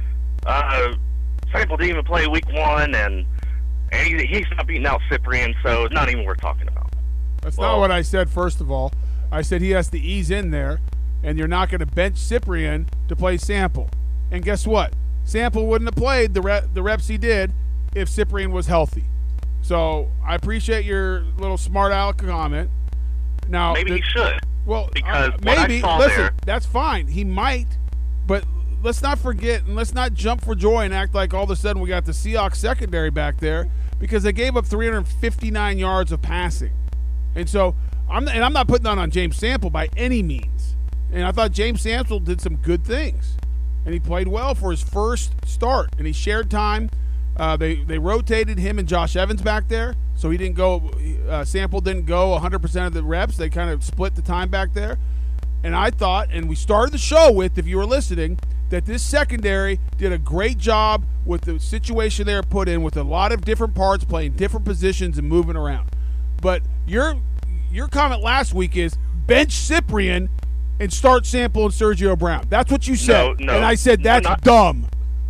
Uh, Sample didn't even play week one, and, and he, he's not beating out Cyprien, so it's not even worth talking about. That's well, not what I said, first of all. I said he has to ease in there, and you're not going to bench Cyprien to play Sample. And guess what? Sample wouldn't have played the re- the reps he did if Cyprien was healthy. So I appreciate your little smart aleck comment. Now maybe the, he should. Well, because uh, what maybe. I saw Listen, there, that's fine. He might, but let's not forget and let's not jump for joy and act like all of a sudden we got the Seahawks secondary back there because they gave up three hundred fifty-nine yards of passing. And so I'm and I'm not putting that on James Sample by any means. And I thought James Sample did some good things. And he played well for his first start. And he shared time. Uh, they, they rotated him and Josh Evans back there. So he didn't go uh, – Sample didn't go one hundred percent of the reps. They kind of split the time back there. And I thought – and we started the show with, if you were listening, that this secondary did a great job with the situation they were put in with a lot of different parts, playing different positions and moving around. But your your comment last week is bench Cyprien and start Sample and Sergio Brown. That's what you said. No, no, and I said that's no, not, dumb.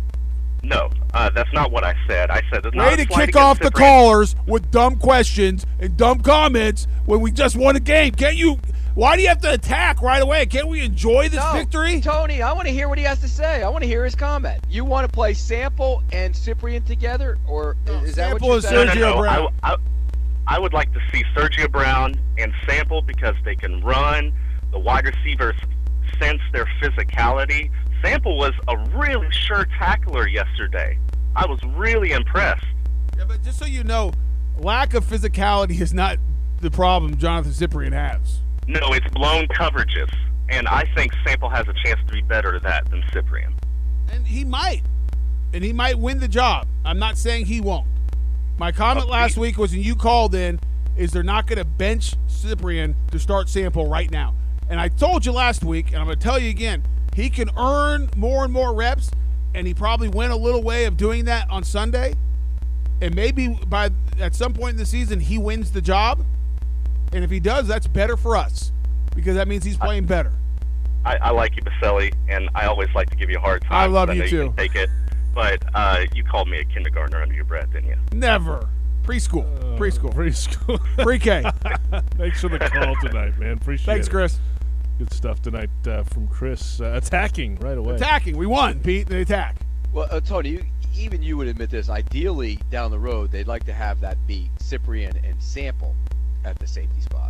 No, uh, that's not what I said. I said there's Way not to a slight kick off the Cyprien. callers with dumb questions and dumb comments when we just won a game. Can't you – why do you have to attack right away? Can't we enjoy this no, victory? Tony, I want to hear what he has to say. I want to hear his comment. You want to play Sample and Cyprien together, or No, is that Sample what and you're saying? No, no, Sergio no. Brown. I, I, I would like to see Sergio Brown and Sample because they can run. The wide receivers sense their physicality. Sample was a really sure tackler yesterday. I was really impressed. Yeah, but just so you know, lack of physicality is not the problem Jonathan Cyprien has. No, it's blown coverages, and I think Sample has a chance to be better at that than Cyprien. And he might. And he might win the job. I'm not saying he won't. My comment Okay. last week was, and you called in, is they're not going to bench Cyprien to start Sample right now. And I told you last week, and I'm going to tell you again, he can earn more and more reps, and he probably went a little way of doing that on Sunday. And maybe by at some point in the season, he wins the job. And if he does, that's better for us because that means he's playing better. I, I like you, Baselli, and I always like to give you a hard time. I love I you know too. You can take it, but uh, you called me a kindergartner under your breath, didn't you? Never. Preschool. Uh, Preschool. Preschool. Pre-K. Thanks for the call tonight, man. Appreciate Thanks, it. Chris. Good stuff tonight uh, from Chris. Uh, attacking right away. Attacking. We won, Pete. The attack. Well, uh, Tony, you, even you would admit this. Ideally, down the road, they'd like to have that be Cyprien and Sample at the safety spot.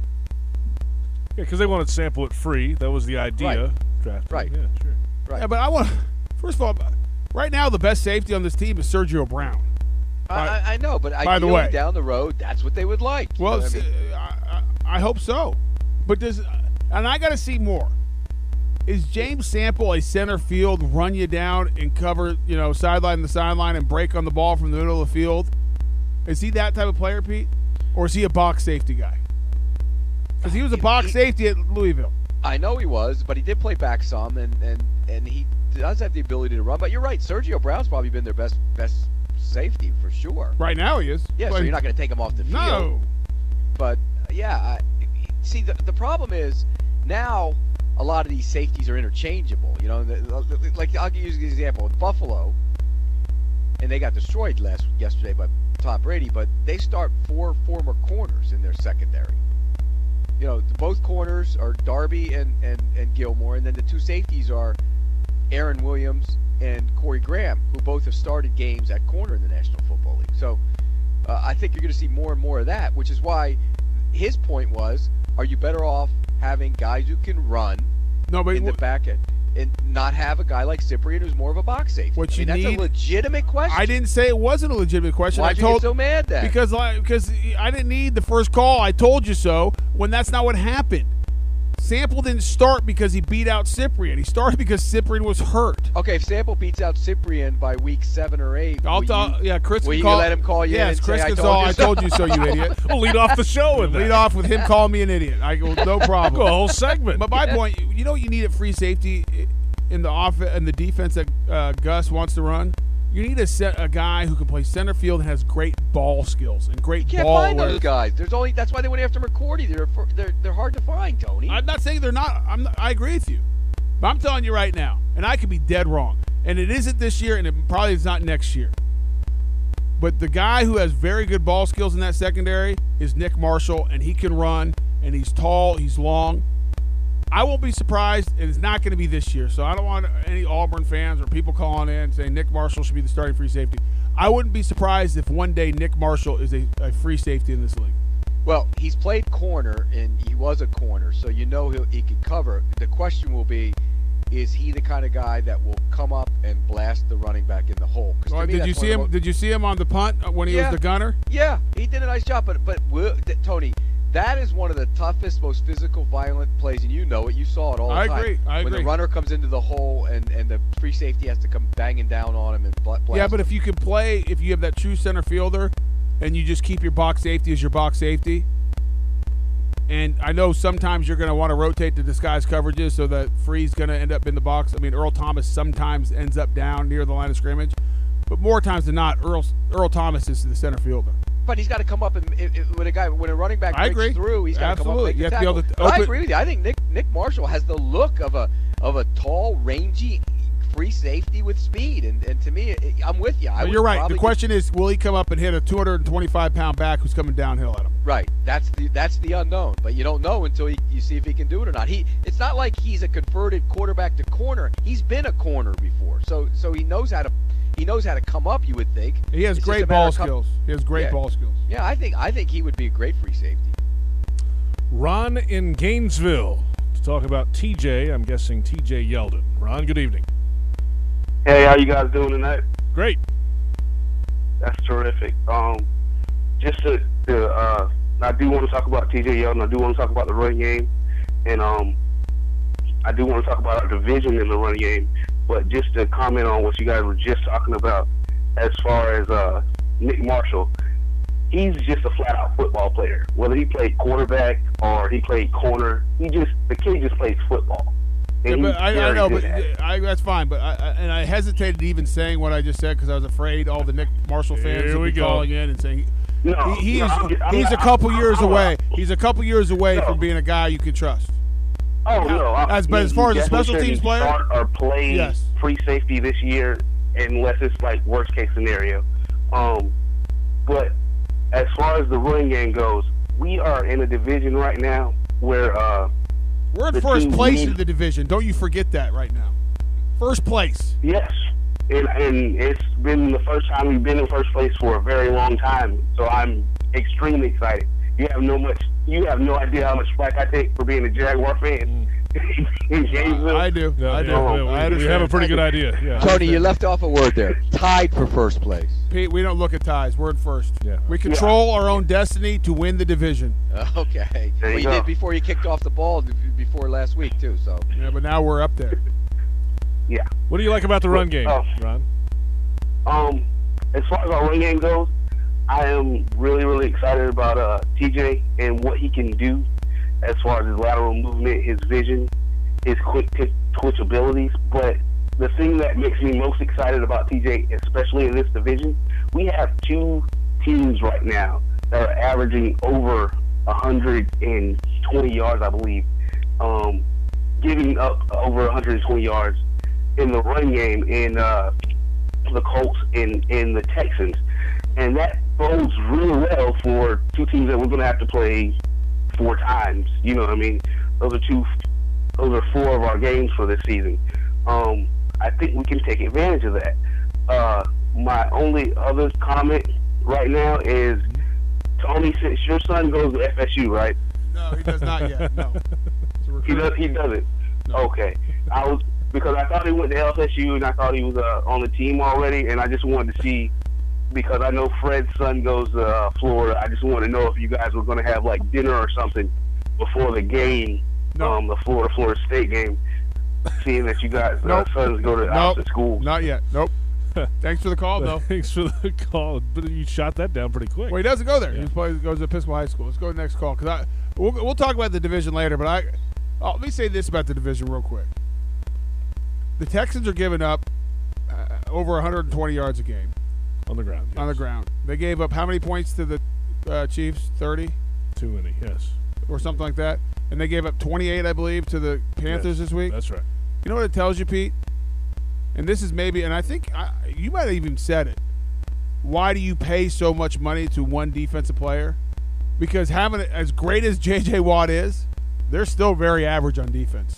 Yeah, because they wanted to sample it free. That was the idea. Right. Drafting. Right. Yeah, sure. Right. Yeah, but I want first of all, right now the best safety on this team is Sergio Brown. I, I, I know, but by the ideally way- down the road, that's what they would like. You Well, know what I s- mean? I, I, I hope so. But does and I got to see more. Is James Sample a center field run you down and cover, you know, sideline to sideline and break on the ball from the middle of the field? Is he that type of player, Pete? Or is he a box safety guy? Because he was a box He- safety at Louisville. I know he was, but he did play back some, and, and, and he does have the ability to run. But you're right, Sergio Brown's probably been their best best safety for sure. Right now he is. Yeah, so But- you're not going to take him off the field. No. But uh, yeah, I, see the the problem is now a lot of these safeties are interchangeable. You know, the- like I'll use an example in Buffalo, and they got destroyed last yesterday by Tom Brady, but they start four former corners in their secondary. You know, both corners are Darby and, and, and Gilmore, and then the two safeties are Aaron Williams and Corey Graham, who both have started games at corner in the National Football League. So uh, I think you're going to see more and more of that, which is why his point was, are you better off having guys who can run No, but in the wh- back end and not have a guy like Cyprien who's more of a box safety? What I mean, you that's need- a legitimate question. I didn't say it wasn't a legitimate question. Why'd I you told get so mad then? because like, because I didn't need the first call. I told you so. When that's not what happened. Sample didn't start because he beat out Cyprien. He started because Cyprien was hurt. Okay, if Sample beats out Cyprien by week seven or eight, I'll will talk. you, Yeah, Chris. will can you call, let him call you? Yes, and Chris say, can I call. told I you so? told you so, you idiot. We'll lead off the show with that. Lead off with him calling me an idiot. I go, no problem. Go a whole segment. But my point, you know, what you need at free safety in the off in the defense that uh, Gus wants to run. You need a set a guy who can play center field and has great ball skills and great You can't ball find awareness. those guys. There's only that's why they went after McCourty. They're they're they're hard to find, Tony. I'm not saying they're not. I'm not, I agree with you, but I'm telling you right now, and I could be dead wrong. And it isn't this year, and it probably is not next year. But the guy who has very good ball skills in that secondary is Nick Marshall, and he can run, and he's tall, he's long. I won't be surprised, and it's not going to be this year. So I don't want any Auburn fans or people calling in saying Nick Marshall should be the starting free safety. I wouldn't be surprised if one day Nick Marshall is a, a free safety in this league. Well, he's played corner, and he was a corner, so you know he'll, he can cover. The question will be, is he the kind of guy that will come up and blast the running back in the hole? 'Cause to Well, me, did that's you one see of him? the- Did you see him on the punt when he Yeah. was the gunner? Yeah, he did a nice job, but but we'll- th- Tony, that is one of the toughest, most physical, violent plays, and you know it. You saw it all the I time. agree, I When agree. the runner comes into the hole and, and the free safety has to come banging down on him and bla- blast Yeah, but him. if you can play, if you have that true center fielder, and you just keep your box safety as your box safety, and I know sometimes you're going to want to rotate the disguise coverages so that Free's going to end up in the box. I mean, Earl Thomas sometimes ends up down near the line of scrimmage, but more times than not, Earl Earl Thomas is the center fielder. But he's got to come up and if, if, when a guy when a running back I breaks agree. through, he's got to come up and Absolutely. make You the have to be able tackle. to But I open- agree with you. I think Nick Nick Marshall has the look of a of a tall, rangy, free safety with speed, and, and to me, it, I'm with you. I But would you're right. probably The question is, will he come up and hit a two hundred twenty-five pound back who's coming downhill at him? Right. That's the that's the unknown. But you don't know until you, you see if he can do it or not. He it's not like he's a converted quarterback to corner. He's been a corner before. So so he knows how to he knows how to come up, you would think. He has It's just great a matter ball of com- skills. He has great Yeah. ball skills. Yeah, I think I think he would be a great free safety. Ron in Gainesville to talk about T J. I'm guessing T J Yeldon. Ron, good evening. Hey, how you guys doing tonight? Great. That's terrific. Um, just to, to uh, I do want to talk about T J Yeldon. I do want to talk about the run game, and um, I do want to talk about our division in the run game. But just to comment on what you guys were just talking about, as far as uh, Nick Marshall, he's just a flat-out football player. Whether he played quarterback or he played corner, he just the kid just plays football. Yeah, And but he's I, I very know, good but at it. I, that's fine. But I, I, and I hesitated even saying what I just said because I was afraid all the Nick Marshall fans Here would we be go. calling in and saying No, he, he no, is, I'm just- I'm he's not- a couple I'm- years I'm- away. He's a couple years away No. from being a guy you can trust. Oh no! I- As- but he- as far he as a special definitely teams shouldn't player? start or play Yes. free safety this year, unless it's like worst case scenario. Um, but as far as the running game goes, we are in a division right now where uh, We're in The first team place lead- in the division. Don't you forget that right now. First place. yes, and and it's been the first time we've been in first place for a very long time. So I'm extremely excited. You have no much. You have no idea how much flack I take for being a Jaguar fan in Gainesville. I do. Yeah, I do. yeah, we- we, I we understand. have a pretty good idea. Yeah. Tony, you left off a word there. Tied for first place. Pete, we don't look at ties. We're in first. Yeah. We control our own destiny to win the division. Okay. There Well, you you go. did before you kicked off the ball d- before last week too. So Yeah, but now we're up there. Yeah. What do you like about the run game, Oh. Ron? Um, as far as our run game goes, I am really, really excited about uh, T J and what he can do as far as his lateral movement, his vision, his quick t- twitch abilities. But the thing that makes me most excited about T J, especially in this division, we have two teams right now that are averaging over one hundred twenty yards, I believe, um, giving up over one hundred twenty yards in the run game in uh, the Colts and, and the Texans. And that bodes really well for two teams that we're going to have to play four times. You know what I mean? Those are two, those are four of our games for this season. Um, I think we can take advantage of that. Uh, my only other comment right now is, Tony, since your son goes to F S U, right? No, he does not yet. No. It's a He recruit. does. He doesn't. No. Okay. I was because I thought he went to F S U and I thought he was uh, on the team already, and I just wanted to see because I know Fred's son goes to uh, Florida. I just wanted to know if you guys were going to have like dinner or something before the game No. um, the Florida Florida State game, seeing that you guys uh, Nope. sons go to Nope. opposite schools. Not yet. Nope. Thanks for the call, though. Thanks for the call. But you shot that down pretty quick. Well, he doesn't go there. Yeah. He plays, goes to Episcopal High School. Let's go to the next call. Cause I, we'll, we'll talk about the division later, but I, oh, let me say this about the division real quick. The Texans are giving up uh, over one hundred twenty yards a game On the ground. on the yes. ground. They gave up how many points to the uh, Chiefs? thirty Too many, yes. or something like that. And they gave up twenty-eight, I believe, to the Panthers Yes, this week. That's right. You know what it tells you, Pete? And this is maybe, and I think I, you might have even said it. Why do you pay so much money to one defensive player? Because having it, as great as J J Watt is, they're still very average on defense.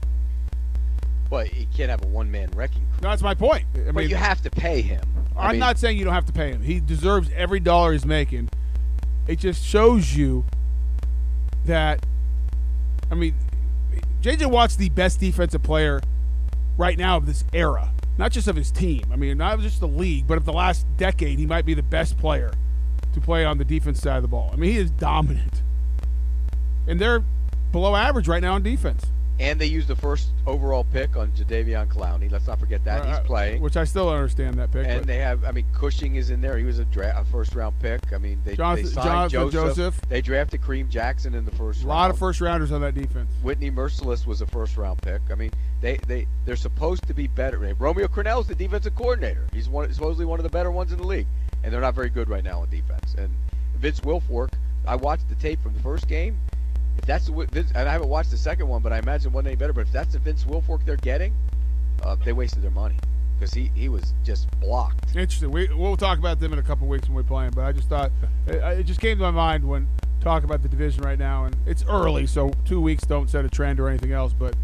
But you can't have a one-man wrecking crew. No, that's my point. I But mean, you have to pay him. I I'm mean, not saying you don't have to pay him. He deserves every dollar he's making. It just shows you that, I mean, J J Watt's the best defensive player right now of this era, not just of his team. I mean, not just the league, but of the last decade, he might be the best player to play on the defense side of the ball. I mean, he is dominant. And they're below average right now on defense. And they used the first overall pick on Jadeveon Clowney. Let's not forget that. He's Uh, playing. Which I still don't understand that pick. And but they have, I mean, Cushing is in there. He was a, dra- a first-round pick. I mean, they, Jonathan- they signed Jonathan Joseph. Joseph. They drafted Kareem Jackson in the first a round. lot of first-rounders on that defense. Whitney Merciless was a first-round pick. I mean, they, they, they're supposed to be better. Romeo Crennel's the defensive coordinator. He's one, supposedly one of the better ones in the league. And they're not very good right now on defense. And Vince Wilfork, I watched the tape from the first game. If that's the Vince, and I haven't watched the second one, but I imagine it wasn't any better. But if that's the Vince Wilfork they're getting, uh, they wasted their money because he, he was just blocked. Interesting. We, we'll talk about them in a couple weeks when we play them, but I just thought it, it just came to my mind when talking about the division right now, and it's early, so two weeks don't set a trend or anything else. But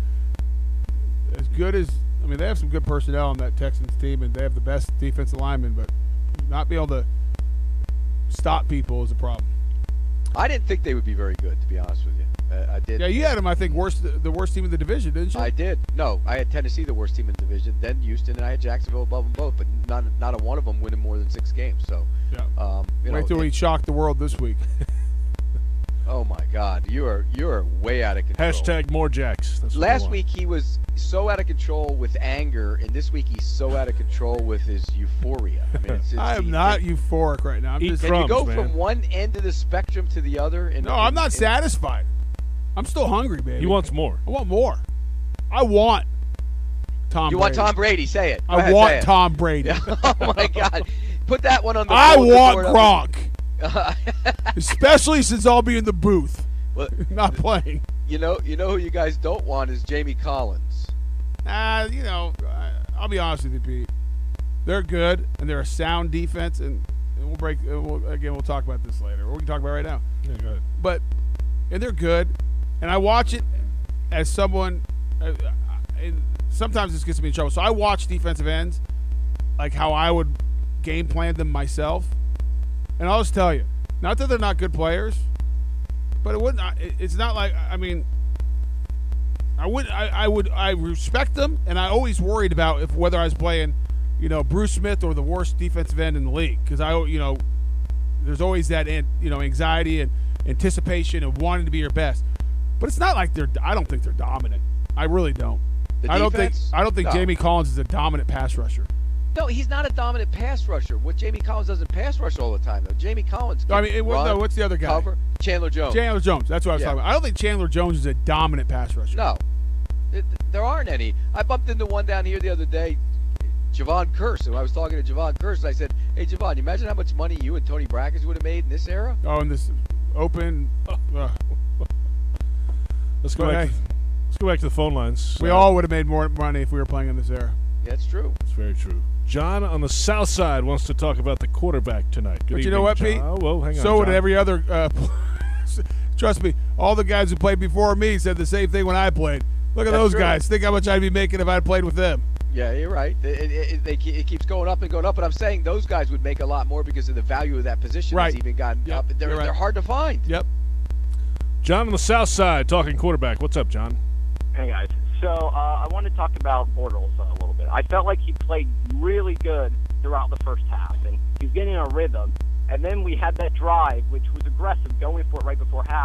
as good as I mean, they have some good personnel on that Texans team, and they have the best defensive linemen, but not be able to stop people is a problem. I didn't think they would be very good, to be honest with you. Uh, I did. Yeah, you had them, I think, worst the worst team in the division, didn't you? I did. No, I had Tennessee the worst team in the division, then Houston, and I had Jacksonville above them both. But not not a one of them winning more than six games. So, Yeah. um, you Wait know, till it- we shock the world this week. oh my God, you are you are way out of control. Hashtag more Jacks. That's what we Last want. week he was so out of control with anger, and this week he's so out of control with his euphoria. I mean, it's, it's, I am he- not Can, euphoric right now. I'm Eat just can crumbs, you go man. from one end of the spectrum to the other? And, no, I'm not and- satisfied. I'm still hungry, baby. He wants more. I want more. I want Tom. You Brady. want Tom Brady? Say it. Go I ahead, say want it. Tom Brady. Oh my God! Put that one on the. I bulletin want board of- Gronk, especially since I'll be in the booth, Well, not playing. you know, you know who you guys don't want is Jamie Collins. Uh, you know, I, I'll be honest with you, Pete. They're good, and they're a sound defense, and, and we'll break. And we'll, again, we'll talk about this later. We can talk about it right now. Yeah, go ahead. But and they're good, and I watch it as someone. Uh, and sometimes this gets me in trouble. So I watch defensive ends, like how I would game plan them myself, and I'll just tell you, not that they're not good players, but it wouldn't. it- It's not like I mean, I would. I, I would. I respect them, and I always worried about if whether I was playing, you know, Bruce Smith or the worst defensive end in the league, because I, you know, there's always that, you know, anxiety and anticipation of wanting to be your best. But it's not like they're. I don't think they're dominant. I really don't. The I don't think. defense? I don't think No. Jamie Collins is a dominant pass rusher. No, he's not a dominant pass rusher. What Jamie Collins doesn't pass rush all the time, though. Jamie Collins. No, I can mean, it, run, no, what's the other guy? Cover. Chandler Jones. Chandler Jones. That's what I was Yeah. talking about. I don't think Chandler Jones is a dominant pass rusher. No, It- there aren't any. I bumped into one down here the other day, Javon Curse, and I was talking to Javon Curse, and I said, "Hey, Javon, you imagine how much money you and Tony Brackens would have made in this era?" Oh, and this open. Uh, Let's go But back. hey. Let's go back to the phone lines. we Uh, all would have made more money if we were playing in this era. That's true. That's very true. John on the south side wants to talk about the quarterback tonight. Good But you evening, know what, John. Pete? Oh, well, hang on. So would John. every other. Uh, trust me, all the guys who played before me said the same thing when I played. Look at That's those true. guys. Think how much I'd be making if I'd played with them. Yeah, you're right. It, it, it, they, it keeps going up and going up, but I'm saying those guys would make a lot more because of the value of that position Right. has even gotten Yep, up. They're, you're right. they're hard to find. Yep. John on the south side talking quarterback. What's up, John? Hey guys, so uh, I want to talk about Bortles a little bit. I felt like he played really good throughout the first half, and he was getting a rhythm. And then we had that drive, which was aggressive, going for it right before half, and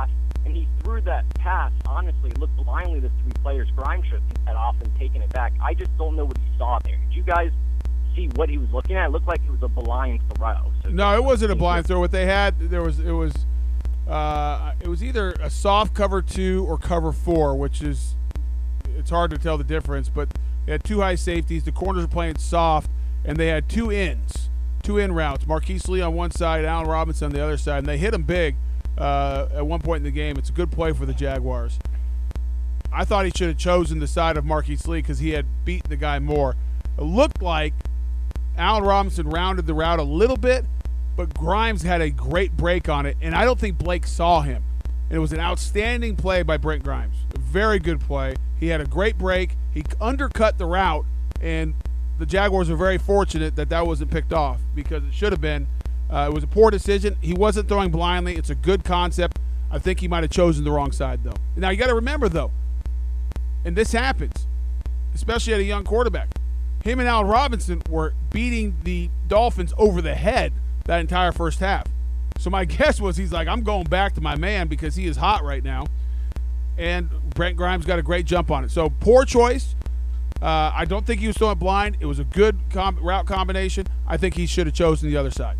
and he threw that pass, honestly, looked blindly to three players. Grimes should have that off and taken it back. I just don't know what he saw there. Did you guys see what he was looking at? It looked like it was a blind throw. So no, it wasn't a blind throw. What they had, there was it was uh, it was either a soft cover two or cover four, which is it's hard to tell the difference. But they had two high safeties. The corners were playing soft, and they had two ends, two in routes. Marquise Lee on one side, Allen Robinson on the other side, and they hit him big uh, at one point in the game. It's a good play for the Jaguars. I thought he should have chosen the side of Marquise Lee because he had beaten the guy more. It looked like Allen Robinson rounded the route a little bit, but Grimes had a great break on it, and I don't think Blake saw him. And it was an outstanding play by Brent Grimes. A very good play. He had a great break. He undercut the route, and the Jaguars were very fortunate that that wasn't picked off because it should have been. Uh, it was a poor decision. He wasn't throwing blindly. It's a good concept. I think he might have chosen the wrong side, though. Now, you got to remember, though, and this happens, especially at a young quarterback. Him and Allen Robinson were beating the Dolphins over the head that entire first half. So my guess was he's like, I'm going back to my man because he is hot right now. And Brent Grimes got a great jump on it. So poor choice. Uh, I don't think he was throwing blind. It was a good com- route combination. I think he should have chosen the other side.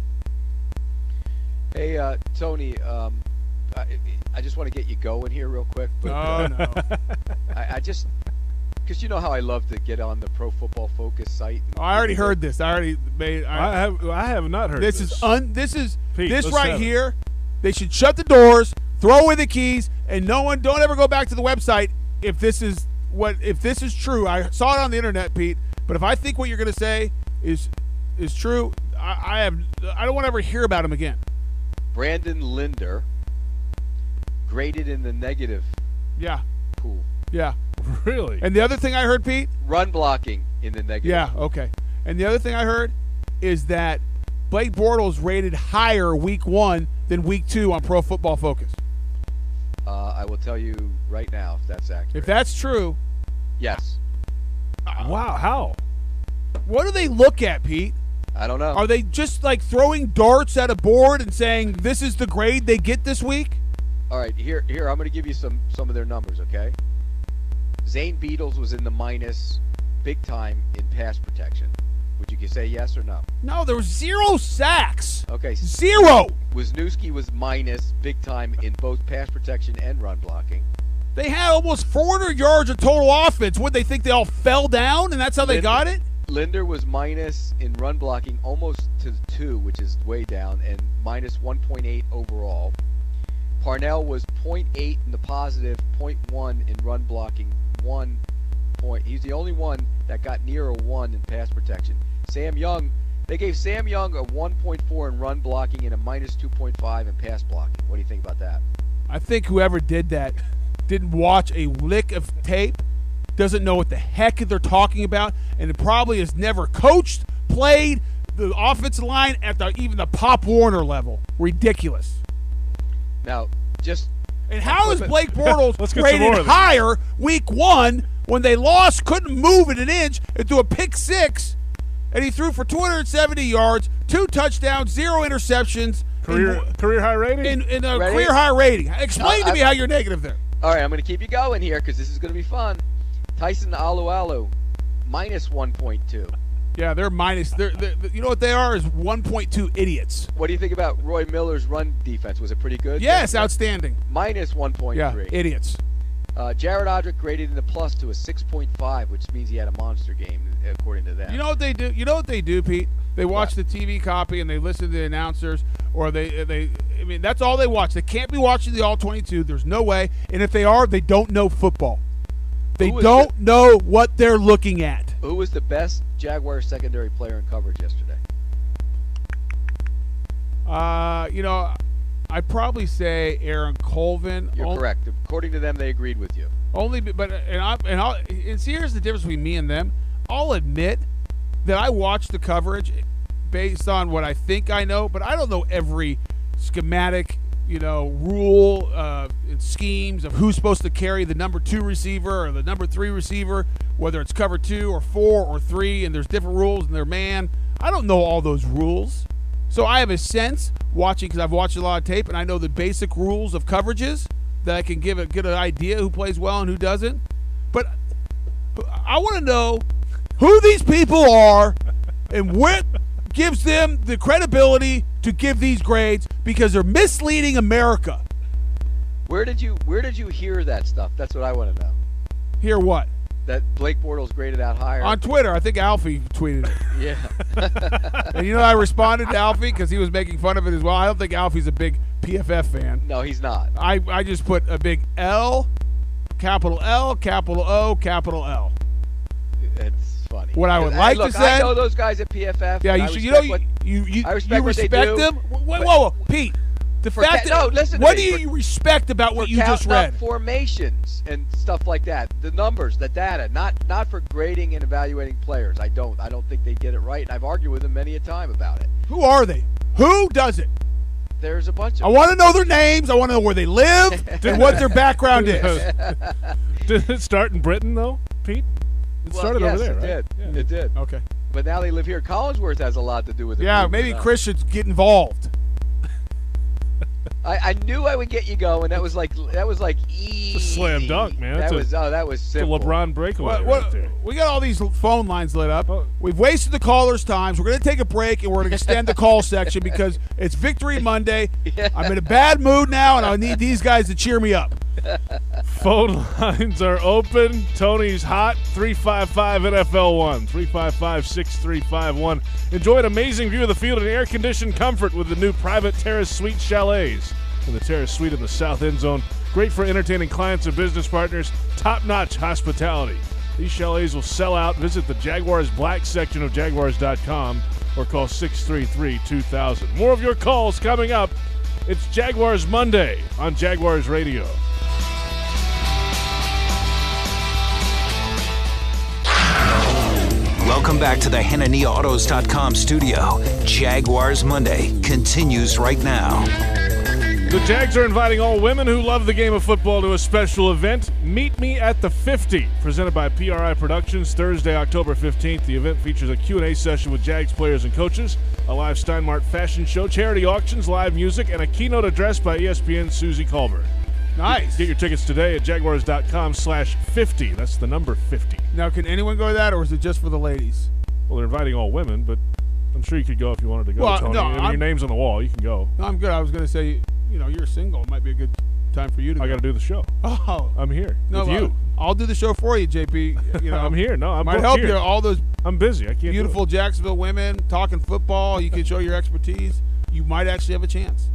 Hey, uh, Tony, um, I, I just want to get you going here real quick. But, Oh, uh, no. I, I just – because you know how I love to get on the Pro Football Focus site. And Oh, I already heard this. I already made. I, I have I have not heard this. this. Is un. This is Pete, this let's right have it. here. They should shut the doors, throw away the keys, and no one. Don't ever go back to the website if this is what. If this is true, I saw it on the internet, Pete. But if I think what you're going to say is is true, I, I have. I don't want to ever hear about him again. Brandon Linder graded in the negative Yeah. pool. Yeah. Really? And the other thing I heard, Pete. Run blocking in the negative. Yeah. Okay. And the other thing I heard is that Blake Bortles rated higher week one than week two on Pro Football Focus. Uh, I will tell you right now if that's accurate. If that's true, yes. Wow. How? what do they look at, Pete? I don't know. Are they just like throwing darts at a board and saying this is the grade they get this week? All right, here, here I'm going to give you some some of their numbers, okay? Zane Beadles was in the minus big time in pass protection. Would you say yes or no? No, there was zero sacks. Okay. Zero. Wisniewski was minus big time in both pass protection and run blocking. They had almost four hundred yards of total offense. Would they think they all fell down and that's how they Linder, got it? Linder was minus in run blocking almost to two, which is way down, and minus one point eight overall. Parnell was zero point eight in the positive, zero point one in run blocking, one point. He's the only one that got near a one in pass protection. Sam Young, they gave Sam Young a one point four in run blocking and a minus two point five in pass blocking. What do you think about that? I think whoever did that didn't watch a lick of tape, doesn't know what the heck they're talking about, and it probably has never coached, played the offensive line at the even the Pop Warner level. Ridiculous. Now, just And how is Blake Bortles Let's get some rated more of this. higher week one when they lost, couldn't move it an inch, and threw a pick six, and he threw for two hundred seventy yards, two touchdowns, zero interceptions, Career in, career high rating? in, in a Ready? career high rating. Explain No, to me I- how you're negative there. All right, I'm going to keep you going here because this is going to be fun. Tyson Alualu, minus one point two. Yeah, they're minus. They're, they're, you know what they are is one point two idiots. What do you think about Roy Miller's run defense? Was it pretty good? Yes, outstanding. Minus one point Yeah, three. idiots. Uh, Jared Odrick graded in the plus to a six point five, which means he had a monster game, according to them. You know what they do? You know what they do, Pete? They watch What? the T V copy and they listen to the announcers, or they they. I mean, that's all they watch. They can't be watching the all twenty-two. There's no way. And if they are, they don't know football. They Who was don't the- know what they're looking at. Who was the best Jaguar secondary player in coverage yesterday? Uh, you know, I'd probably say Aaron Colvin. You're On- correct. According to them, they agreed with you. Only, be- but and I and I'll, and see, here's the difference between me and them. I'll admit that I watch the coverage based on what I think I know, but I don't know every schematic, you know, rule uh, and schemes of who's supposed to carry the number two receiver or the number three receiver, whether it's cover two or four or three, and there's different rules in their man. I don't know all those rules, so I have a sense watching because I've watched a lot of tape and I know the basic rules of coverages that I can give a get an idea who plays well and who doesn't. But I want to know who these people are and what gives them the credibility to give these grades, because they're misleading America. Where did you Where did you hear that stuff? That's what I want to know. Hear what? That Blake Bortles graded out higher. On Twitter. I think Alfie tweeted it. Yeah. And you know, I responded to Alfie because he was making fun of it as well. I don't think Alfie's a big P F F fan. No, he's not. I, I just put a big L, capital L, capital O, capital L. It's funny. What I would And, like look, to say. I know those guys at P F F. Yeah, and you I should. You know, respect you what- you, you, I respect you what they respect do, them. Whoa, but- whoa, whoa, Pete. The For fact ca- that no, listen to what me. do you For- respect about what for you count- just not read? formations and stuff like that. The numbers, the data, not not for grading and evaluating players. I don't. I don't think they get it right. And I've argued with them many a time about it. Who are they? Who does it? There's a bunch of. I want to know their names. I want to know where they live and what their background is. Did it start in Britain, though, Pete? It Well, started yes, over there, it right? did. Yeah. It did. Okay. But now they live here. Collinsworth has a lot to do with it. Yeah, believe it maybe or not. Chris should get involved. I, I knew I would get you going. That was like that was like easy. It's a slam dunk, man. That It's a- was oh, that was It's a simple. LeBron breakaway What, right what, there. we got all these phone lines lit up. Oh. We've wasted the callers' times. We're going to take a break, and we're going to extend the call section because it's Victory Monday. I'm in a bad mood now, and I need these guys to cheer me up. Phone lines are open. Tony's hot. three five five N F L one. three five five, six three five one. Enjoy an amazing view of the field in air-conditioned comfort with the new private Terrace Suite Chalets. In the Terrace Suite in the south end zone. Great for entertaining clients and business partners. Top-notch hospitality. These chalets will sell out. Visit the Jaguars Black section of Jaguars dot com or call six three three, two thousand. More of your calls coming up. It's Jaguars Monday on Jaguars Radio. Welcome back to the Hannany Autos dot com studio. Jaguars Monday continues right now. The Jags are inviting all women who love the game of football to a special event, Meet Me at the fifty, presented by P R I Productions, Thursday, October fifteenth. The event features a Q and A session with Jags players and coaches, a live Steinmart fashion show, charity auctions, live music, and a keynote address by E S P N's Susie Colbert. Nice. Get your tickets today at Jaguars dot com slash fifty. That's the number fifty. Now, can anyone go to that, or is it just for the ladies? Well, they're inviting all women, but I'm sure you could go if you wanted to go, Well, Tony. no, I mean, your I'm- name's on the wall. You can go. No, I'm good. I was going to say, you know, you're single. It might be a good time for you to I go. got to do the show. Oh. I'm here No, with uh, you. I'll do the show for you, J P. You know, I'm here. No, I'm might booked help here. you. All those I'm busy. I can't do it. beautiful Jacksonville women talking football. You can show your expertise. You might actually have a chance.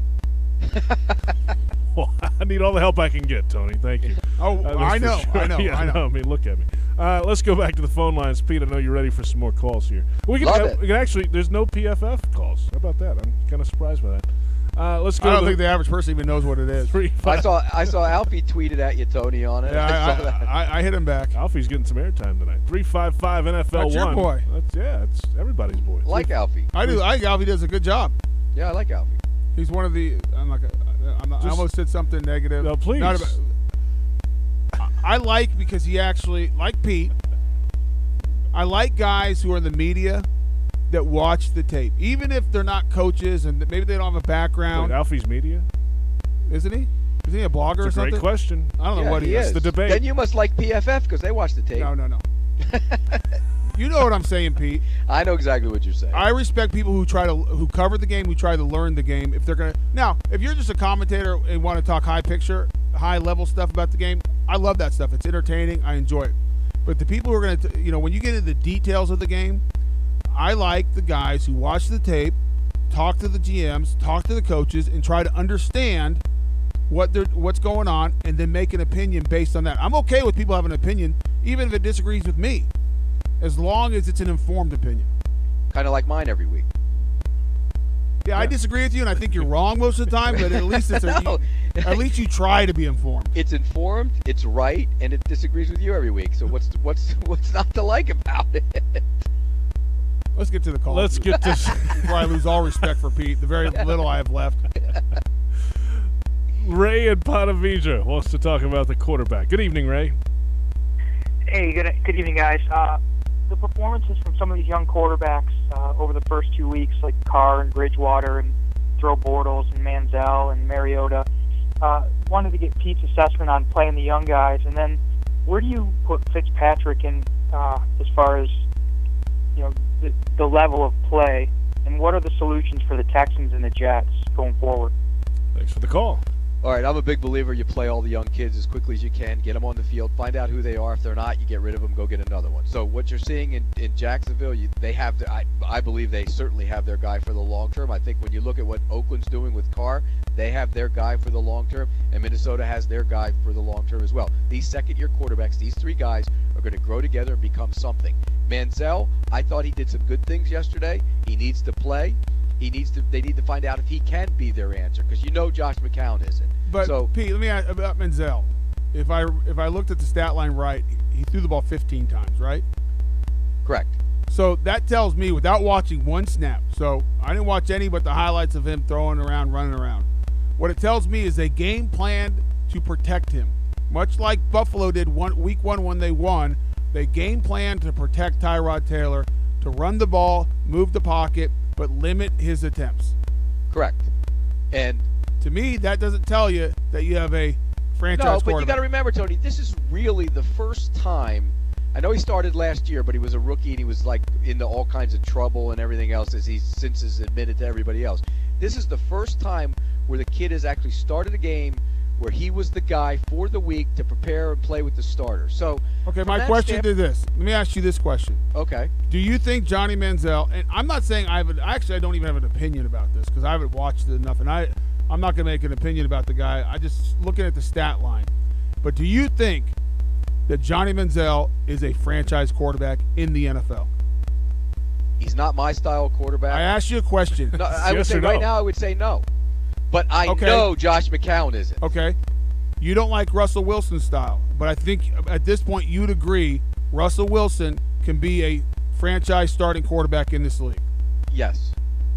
Well, I need all the help I can get, Tony. Thank you. Oh, Uh, that's I for know, sure. I know, Yeah, I know. I mean, look at me. Uh, let's go back to the phone lines. Pete, I know you're ready for some more calls here. We can, Love uh, it. we can actually, there's no P F F calls. How about that? I'm kind of surprised by that. Uh, let's go I don't to think the average person even knows what it is. three, I five. saw I saw Alfie tweeted at you, Tony, on it. Yeah, I saw I, that. I, I, I hit him back. Alfie's getting some airtime tonight. three five five N F L one. That's your boy. That's, yeah, it's everybody's boy. like Alfie. I do. I think Alfie does a good job. Yeah, I like Alfie. He's one of the. I'm not. gonna- I'm not I Just- almost said something negative. No, please. Not about, I I like because he actually, like Pete, I like guys who are in the media that watch the tape, even if they're not coaches and maybe they don't have a background. Wait, Alfie's media? Isn't he? Isn't he a blogger or It's a something? great question. I don't know Yeah, what he, he is. is. the debate. Then you must like P F F because they watch the tape. No, no, no. You know what I'm saying, Pete. I know exactly what you're saying. I respect people who try to who cover the game, who try to learn the game. If they're gonna now, if you're just a commentator and want to talk high picture, high level stuff about the game, I love that stuff. It's entertaining. I enjoy it. But the people who are gonna, t- you know, when you get into the details of the game, I like the guys who watch the tape, talk to the G Ms, talk to the coaches, and try to understand what they're what's going on, and then make an opinion based on that. I'm okay with people having an opinion, even if it disagrees with me, as long as it's an informed opinion. Kind of like mine every week. Yeah, I disagree with you, and I think you're wrong most of the time. But at least it's a, No. you, at least you try to be informed. It's informed, it's right, and it disagrees with you every week. So what's what's what's not to like about it? Let's get to the call. Let's get this. before I lose all respect for Pete. The very little I have left. Ray in Ponte Vedra wants to talk about the quarterback. Good evening, Ray. Hey, good, good evening, guys. Uh, the performances from some of these young quarterbacks uh, over the first two weeks, like Carr and Bridgewater and Throw Bortles and Manziel and Mariota, Uh, wanted to get Pete's assessment on playing the young guys, and then where do you put Fitzpatrick in uh, as far as you know the, the level of play, and what are the solutions for the Texans and the Jets going forward? Thanks for the call. All right, I'm a big believer you play all the young kids as quickly as you can, get them on the field, find out who they are. If they're not, you get rid of them, go get another one. So what you're seeing in, in Jacksonville, you, they have, the, I, I believe they certainly have their guy for the long term. I think when you look at what Oakland's doing with Carr, they have their guy for the long term, and Minnesota has their guy for the long term as well. These second-year quarterbacks, these three guys are going to grow together and become something. Manziel, I thought he did some good things yesterday. He needs to play. He needs to. They need to find out if he can be their answer, because you know Josh McCown isn't. But so, Pete, let me ask about Manziel. If I if I looked at the stat line right, he threw the ball fifteen times, right? Correct. So that tells me, without watching one snap, so I didn't watch any but the highlights of him throwing around, running around. What it tells me is they game planned to protect him, much like Buffalo did one week one when they won. They game planned to protect Tyrod Taylor, to run the ball, move the pocket, but limit his attempts. Correct. And to me, that doesn't tell you that you have a franchise no, but quarterback. you got to remember, Tony, this is really the first time. I know he started last year, but he was a rookie and he was like into all kinds of trouble and everything else, as he since has admitted to everybody else. This is the first time where the kid has actually started a game where he was the guy for the week to prepare and play with the starters. So, okay, my question stamp- is this. Let me ask you this question. Okay. Do you think Johnny Manziel, and I'm not saying I have, an, actually I don't even have an opinion about this because I haven't watched it enough, and I, I'm not going to make an opinion about the guy. I just looking at the stat line. But do you think that Johnny Manziel is a franchise quarterback in the N F L? He's not my style quarterback. I asked you a question. No, I would Yes say or no? right now I would say no. But I Okay. know Josh McCown isn't. Okay. You don't like Russell Wilson's style, but I think at this point you'd agree Russell Wilson can be a franchise starting quarterback in this league. Yes.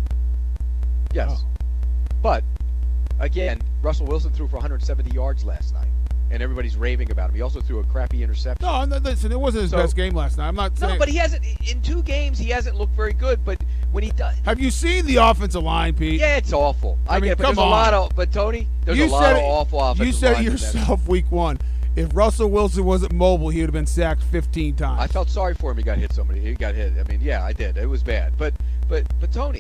Yes. Oh. But, again, Russell Wilson threw for one hundred seventy yards last night, and everybody's raving about him. He also threw a crappy interception. No, no listen, it wasn't his So- best game last night. I'm not saying. No, but he hasn't – in two games, he hasn't looked very good, but when he does – Have you seen the offensive line, Pete? yeah, it's awful. I, I mean, get it, but come there's on. a lot of – but, Tony, there's you a lot said of it, awful offensive You said it linemen that- yourself week one. If Russell Wilson wasn't mobile, he would have been sacked fifteen times. I felt sorry for him. He got hit. Somebody. He got hit. I mean, yeah, I did. It was bad. But, but, but Tony,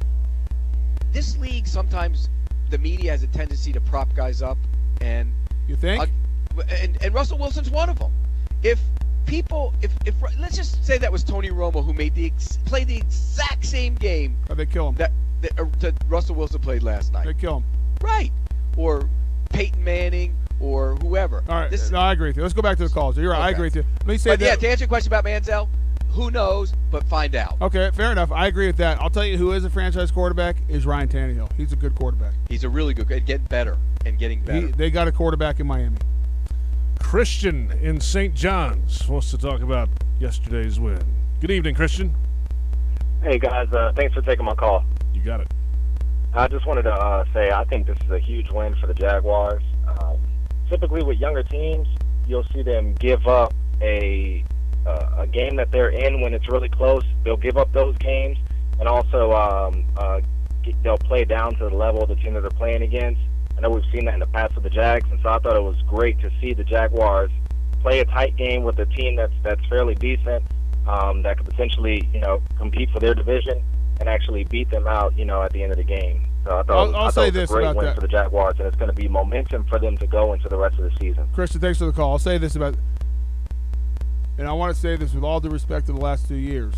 this league sometimes the media has a tendency to prop guys up, and You think? uh, and, and Russell Wilson's one of them. If people, if if let's just say that was Tony Romo who made the ex, played the exact same game Or they kill him. that, that, uh, that Russell Wilson played last night, They kill him. right? Or Peyton Manning or whoever. All right. This, no, I agree with you. Let's go back to the calls. You're right. I Okay. agree with you. Let me say but yeah, that. to answer your question about Manziel, who knows? But find out. Okay, fair enough. I agree with that. I'll tell you who is a franchise quarterback is Ryan Tannehill. He's a good quarterback. He's a really good, and getting better and getting better. He, they got a quarterback in Miami. Christian in Saint John's wants to talk about yesterday's win. Good evening, Christian. Hey, guys. Uh, thanks for taking my call. You got it. I just wanted to uh, say I think this is a huge win for the Jaguars. Um, typically with younger teams, you'll see them give up a uh, a game that they're in when it's really close. They'll give up those games, and also um, uh, they'll play down to the level of the team that they're playing against. I know we've seen that in the past with the Jags, and so I thought it was great to see the Jaguars play a tight game with a team that's that's fairly decent, um, that could potentially, you know, compete for their division and actually beat them out, you know, at the end of the game. So I thought, I'll- I'll I thought say it was this a great about win that. for the Jaguars, and it's going to be momentum for them to go into the rest of the season. Christian, thanks for the call. I'll say this about, and I want to say this with all due respect to the last two years.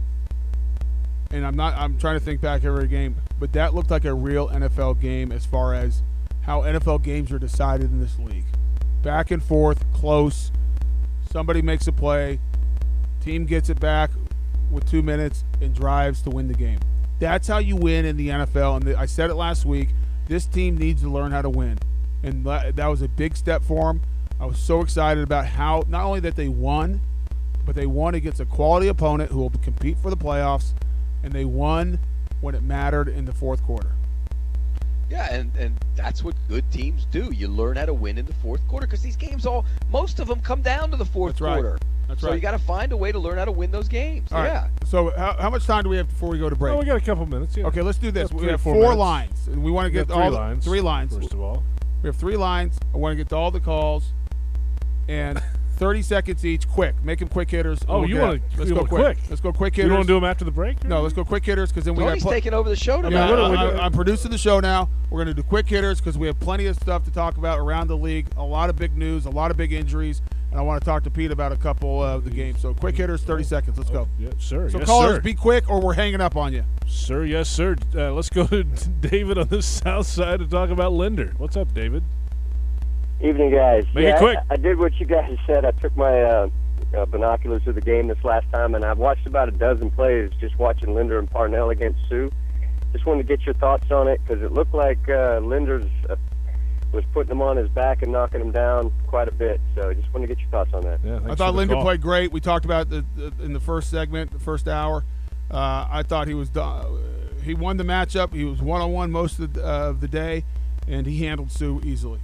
And I'm not. I'm trying to think back every game, but that looked like a real N F L game as far as how N F L games are decided in this league. Back and forth, close. Somebody makes a play, team gets it back with two minutes and drives to win the game. That's how you win in the N F L. And I said it last week. This team needs to learn how to win, and that was a big step for them. I was so excited about how not only that they won, but they won against a quality opponent who will compete for the playoffs, and they won when it mattered in the fourth quarter. Yeah, and, and that's what good teams do. You learn how to win in the fourth quarter because these games all, most of them come down to the fourth That's right. quarter. That's so right. you got to find a way to learn how to win those games. All yeah. right. So how, how much time do we have before we go to break? Oh, we got a couple minutes. Yeah. Okay, let's do this. We We got have four four minutes. lines, and we want to We get got three all the- lines. three lines. First of all, We have three lines. I want to get to all the calls, and thirty seconds each. Quick, make them quick hitters. Oh, We'll you get want it. to Let's go quick. quick? Let's go quick You hitters. want to do them after the break? No, let's go quick hitters because then we got. Tony's taking over the show tonight. Yeah, what are we I, doing? I'm producing the show now. We're going to do quick hitters because we have plenty of stuff to talk about around the league. A lot of big news, a lot of big injuries, and I want to talk to Pete about a couple of the games. So quick hitters, thirty seconds. Let's go. Oh, yes, sir. So yes, callers, sir. be quick or we're hanging up on you. Sir, yes, sir. Uh, let's go to David on the south side to talk about Linder. What's up, David? Evening, guys. Make yeah, it quick. I, I did what you guys said. I took my uh, uh, binoculars to the game this last time, and I've watched about a dozen plays just watching Linder and Parnell against Sioux. Just wanted to get your thoughts on it because it looked like uh, Linder's uh, was putting him on his back and knocking him down quite a bit. So just wanted to get your thoughts on that. Yeah, I thought Linder played great. We talked about the, the in the first segment, the first hour. Uh, I thought he was uh, he won the matchup. He was one on one most of the, uh, of the day, and he handled Sioux easily.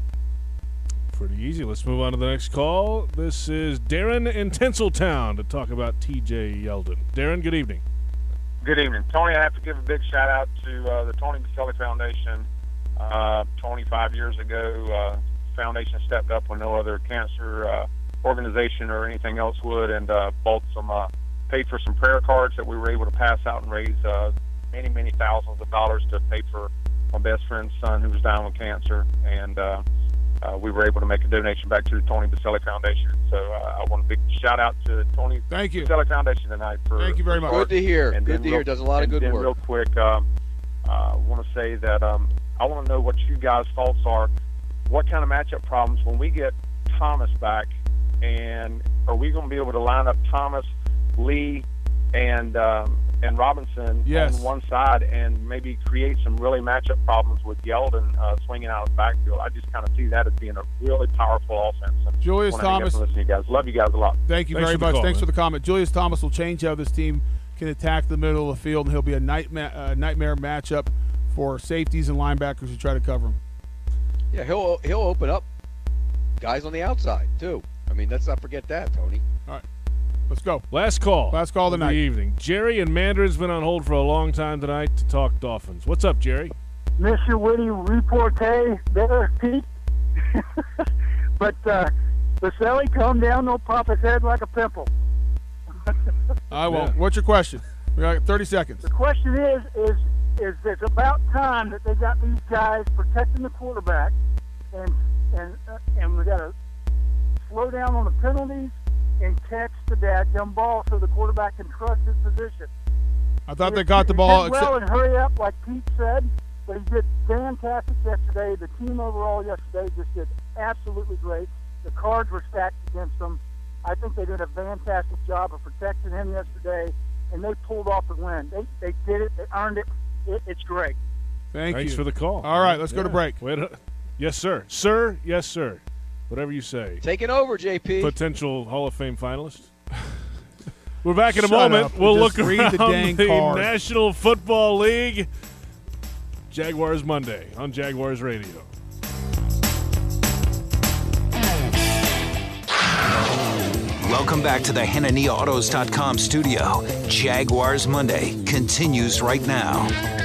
Pretty easy. Let's move on to the next call. This is Darren in Tinseltown to talk about T J Yeldon. Darren, good evening. Good evening. Tony, I have to give a big shout-out to uh, the Tony Baselli Foundation. Uh, twenty-five years ago, uh, foundation stepped up when no other cancer uh, organization or anything else would, and uh, bought some, uh, paid for some prayer cards that we were able to pass out and raise uh, many, many thousands of dollars to pay for my best friend's son who was dying with cancer. And uh, Uh, we were able to make a donation back to the Tony Baselli Foundation. So uh, I want a big shout out to the Tony Thank you. Baselli Foundation tonight. For, Thank you very much. Good to hear. And Good then to real, hear. Does a lot of and good then work. Real quick, uh, I want to say that um, I want to know what you guys' thoughts are. What kind of matchup problems when we get Thomas back, and are we going to be able to line up Thomas, Lee, and um, and Robinson Yes. on one side and maybe create some really matchup problems with Yeldon uh, swinging out of the backfield? I just kind of see that as being a really powerful offense. And Julius wanna hang up Thomas. and listen to you guys. Love you guys a lot. Thank you Thanks very for the much. call, Thanks man. for the comment. Julius Thomas will change how this team can attack the middle of the field, and he'll be a nightmare, uh, nightmare matchup for safeties and linebackers who try to cover him. Yeah, he'll he'll open up guys on the outside too. I mean, let's not forget that, Tony. All right, let's go. Last call. Last call of the night. evening. Jerry in Mandarin's been on hold for a long time tonight to talk Dolphins. What's up, Jerry? Mister Witty reportee there, Pete. but uh, Baselli, calm down, don't pop his head like a pimple. I won't. Yeah. What's your question? We got thirty seconds. The question is, is, is it's about time that they got these guys protecting the quarterback, and and uh, and we got to slow down on the penalties and catch the dadgum ball so the quarterback can trust his position. I thought He- they got the he ball. did well except- and hurry up, like Pete said, but he did fantastic yesterday. The team overall yesterday just did absolutely great. The cards were stacked against them. I think they did a fantastic job of protecting him yesterday, and they pulled off the win. They they did it. They earned it. it it's great. Thank Thanks you for the call. All right, let's go to Yeah. break. Wait a, yes, sir. Sir, yes, sir. Whatever you say. Taking over, J P. Potential Hall of Fame finalist. We're back in a Shut moment. up. We'll Just look read around the dang the card. National Football League. Jaguars Monday on Jaguars Radio. Welcome back to the Hannany Autos dot com studio. Jaguars Monday continues right now.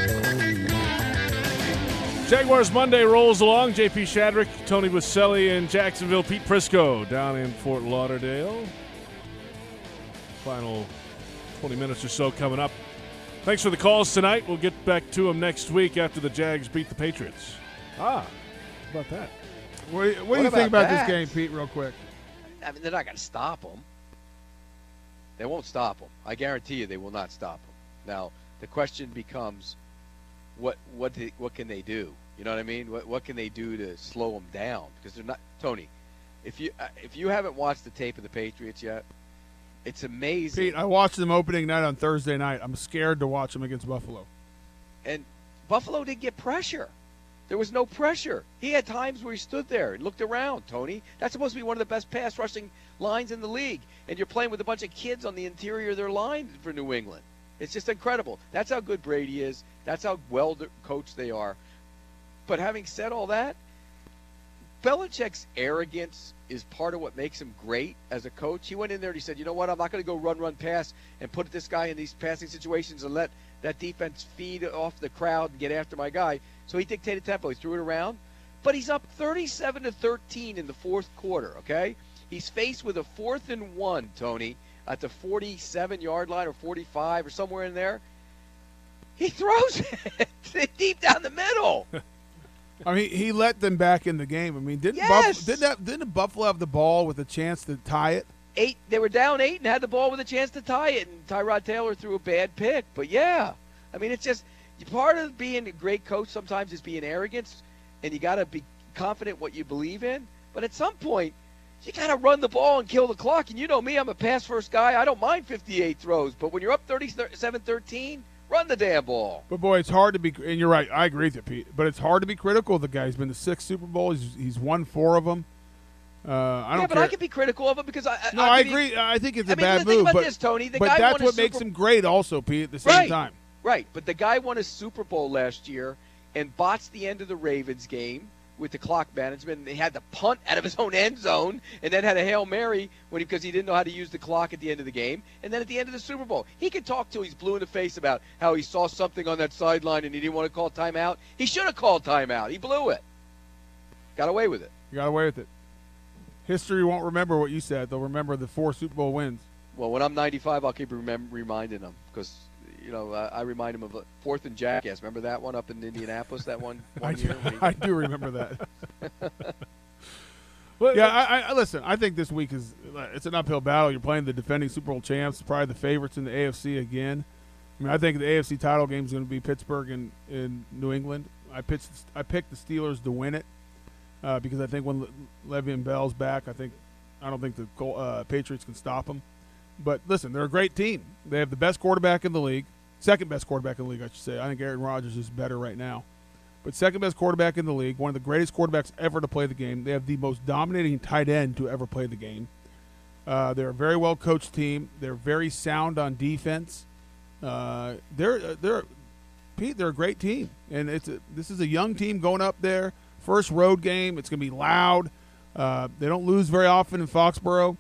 Jaguars Monday rolls along. J P Shadrick, Tony Baselli in Jacksonville, Pete Prisco down in Fort Lauderdale. Final twenty minutes or so coming up. Thanks for the calls tonight. We'll get back to them next week after the Jags beat the Patriots. Ah, how about that? What, do you- what What do you think about about that? this game, Pete, real quick? I mean, they're not going to stop them. They won't stop them. I guarantee you, they will not stop them. Now, the question becomes, what what do, what can they do? You know what I mean? What what can they do to slow them down? Because they're not. Tony, if you uh, if you haven't watched the tape of the Patriots yet, it's amazing. Pete, I watched them opening night on Thursday night. I'm scared to watch them against Buffalo. And Buffalo didn't get pressure. There was no pressure. He had times where he stood there and looked around, Tony. That's supposed to be one of the best pass rushing lines in the league. And you're playing with a bunch of kids on the interior of their line for New England. It's just incredible. That's how good Brady is. That's how well coached they are. But having said all that, Belichick's arrogance is part of what makes him great as a coach. He went in there and he said, you know what, I'm not going to go run, run, pass and put this guy in these passing situations and let that defense feed off the crowd and get after my guy. So he dictated tempo. He threw it around. But he's up thirty-seven to thirteen in the fourth quarter, okay? He's faced with a fourth and one, Tony, at the forty-seven-yard line or forty-five or somewhere in there. He throws it deep down the middle. I mean, he let them back in the game. I mean, didn't Yes. Buff- didn't, that, didn't Buffalo have the ball with a chance to tie it? Eight. They were down eight and had the ball with a chance to tie it, and Tyrod Taylor threw a bad pick. But, yeah, I mean, it's just part of being a great coach sometimes is being arrogant, and you got to be confident what you believe in. But at some point, you got to run the ball and kill the clock. And you know me, I'm a pass-first guy. I don't mind fifty-eight throws. But when you're up thirty-seven thirteen, run the damn ball. But, boy, it's hard to be – and you're right. I agree with you, Pete. But it's hard to be critical of the guy. He's been to six Super Bowls. He's, he's won four of them. Uh, I don't yeah, but care. I can be critical of him because I. No, I, I mean, agree. I think it's a I mean, bad think move. about but this, Tony. The but guy that's won a what makes Super- him great also, Pete, at the same right. time. Right, but the guy won a Super Bowl last year and botched the end of the Ravens game with the clock management. And they had to punt out of his own end zone and then had a Hail Mary when he, because he didn't know how to use the clock at the end of the game. And then at the end of the Super Bowl, he could talk till he's blue in the face about how he saw something on that sideline and he didn't want to call timeout. He should have called timeout. He blew it. Got away with it. You got away with it. History won't remember what you said. They'll remember the four Super Bowl wins. Well, when I'm ninety-five, I'll keep remem- reminding him because, you know, I, I remind him of a Fourth and Jackass. Remember that one up in Indianapolis, that one, one I, year? do, I do remember that. yeah, I, I listen. I think this week is it's an uphill battle. You're playing the defending Super Bowl champs, probably the favorites in the A F C again. I mean, I think the A F C title game is going to be Pittsburgh and in New England. I pitched, I picked the Steelers to win it uh, because I think when Le- Le'Veon Bell's back, I think I don't think the Col- uh, Patriots can stop them. But listen, they're a great team. They have the best quarterback in the league, second best quarterback in the league, I should say. I think Aaron Rodgers is better right now. But second best quarterback in the league, one of the greatest quarterbacks ever to play the game. They have the most dominating tight end to ever play the game. Uh, they're a very well coached team. They're very sound on defense. Uh, they're they're Pete. They're a great team, and it's a, this is a young team going up there. First road game. It's going to be loud. Uh, they don't lose very often in Foxborough.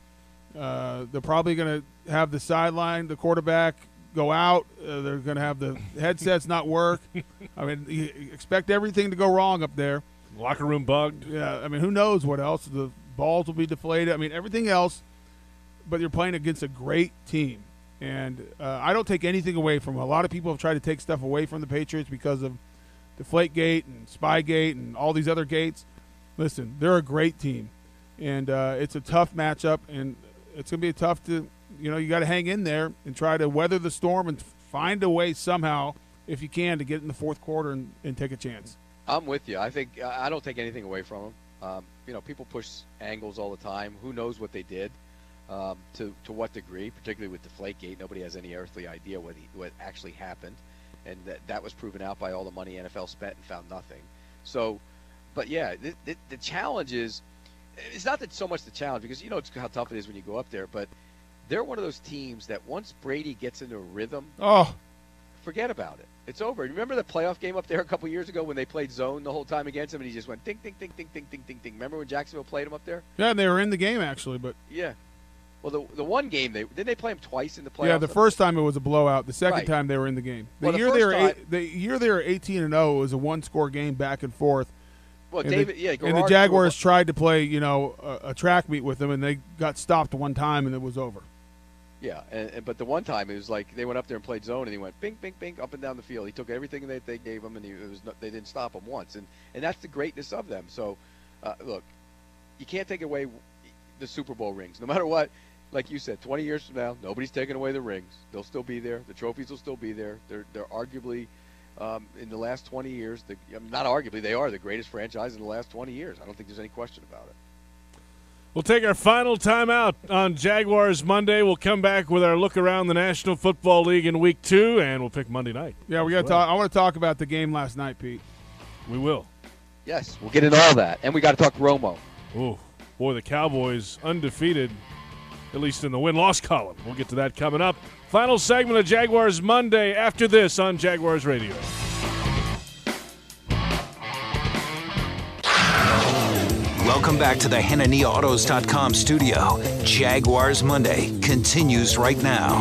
Uh, they're probably going to have the sideline, the quarterback go out. Uh, they're going to have the headsets not work. I mean, you expect everything to go wrong up there. Locker room bugged. Yeah, I mean, who knows what else? The balls will be deflated. I mean, everything else. But you're playing against a great team. And uh, I don't take anything away from it. A lot of people have tried to take stuff away from the Patriots because of Deflategate and Spygate and all these other gates. Listen, they're a great team. And uh, it's a tough matchup, and it's going to be tough to, you know, you got to hang in there and try to weather the storm and find a way somehow, if you can, to get in the fourth quarter and, and take a chance. I'm with you. I think I don't take anything away from them. Um, you know, people push angles all the time. Who knows what they did, um, to to what degree? Particularly with Deflategate, nobody has any earthly idea what he, what actually happened, and that that was proven out by all the money N F L spent and found nothing. So, but yeah, the, the, the challenge is, it's not that so much the challenge because you know it's how tough it is when you go up there, but they're one of those teams that once Brady gets into a rhythm, oh, forget about it. It's over. Remember the playoff game up there a couple years ago when they played zone the whole time against him and he just went ding, ding, ding, ding, ding, ding, ding, ding. Remember when Jacksonville played him up there? Yeah, and they were in the game actually, but Yeah. Well, the the one game they didn't they play him twice in the playoffs. yeah, the first time it was a blowout. The second Right. time they were in the game. The Well, the year first they were time- eight, the year they were eighteen and zero, it was a one-score game back and forth. Well, and David, the, yeah, and the Garrard Jaguars threw tried to play, you know, a, a track meet with them, and they got stopped one time, and it was over. Yeah, and, and, but the one time it was like they went up there and played zone, and he went bing, bing, bing up and down the field. He took everything that they gave him, and he, it was not, they didn't stop him once, and and that's the greatness of them. So, uh, look, you can't take away the Super Bowl rings, no matter what. Like you said, twenty years from now, nobody's taking away the rings. They'll still be there. The trophies will still be there. They're they're arguably, um, in the last twenty years, the, I mean, not arguably, they are the greatest franchise in the last twenty years. I don't think there's any question about it. We'll take our final timeout on Jaguars Monday. We'll come back with our look around the National Football League in Week Two, and we'll pick Monday night. Yeah, we got to Well. talk. I want to talk about the game last night, Pete. We will. Yes, we'll get into all that, and we got to talk Romo. Oh, boy, the Cowboys undefeated, at least in the win-loss column. We'll get to that coming up. Final segment of Jaguars Monday after this on Jaguars Radio. Welcome back to the Hannania Autos dot com studio. Jaguars Monday continues right now.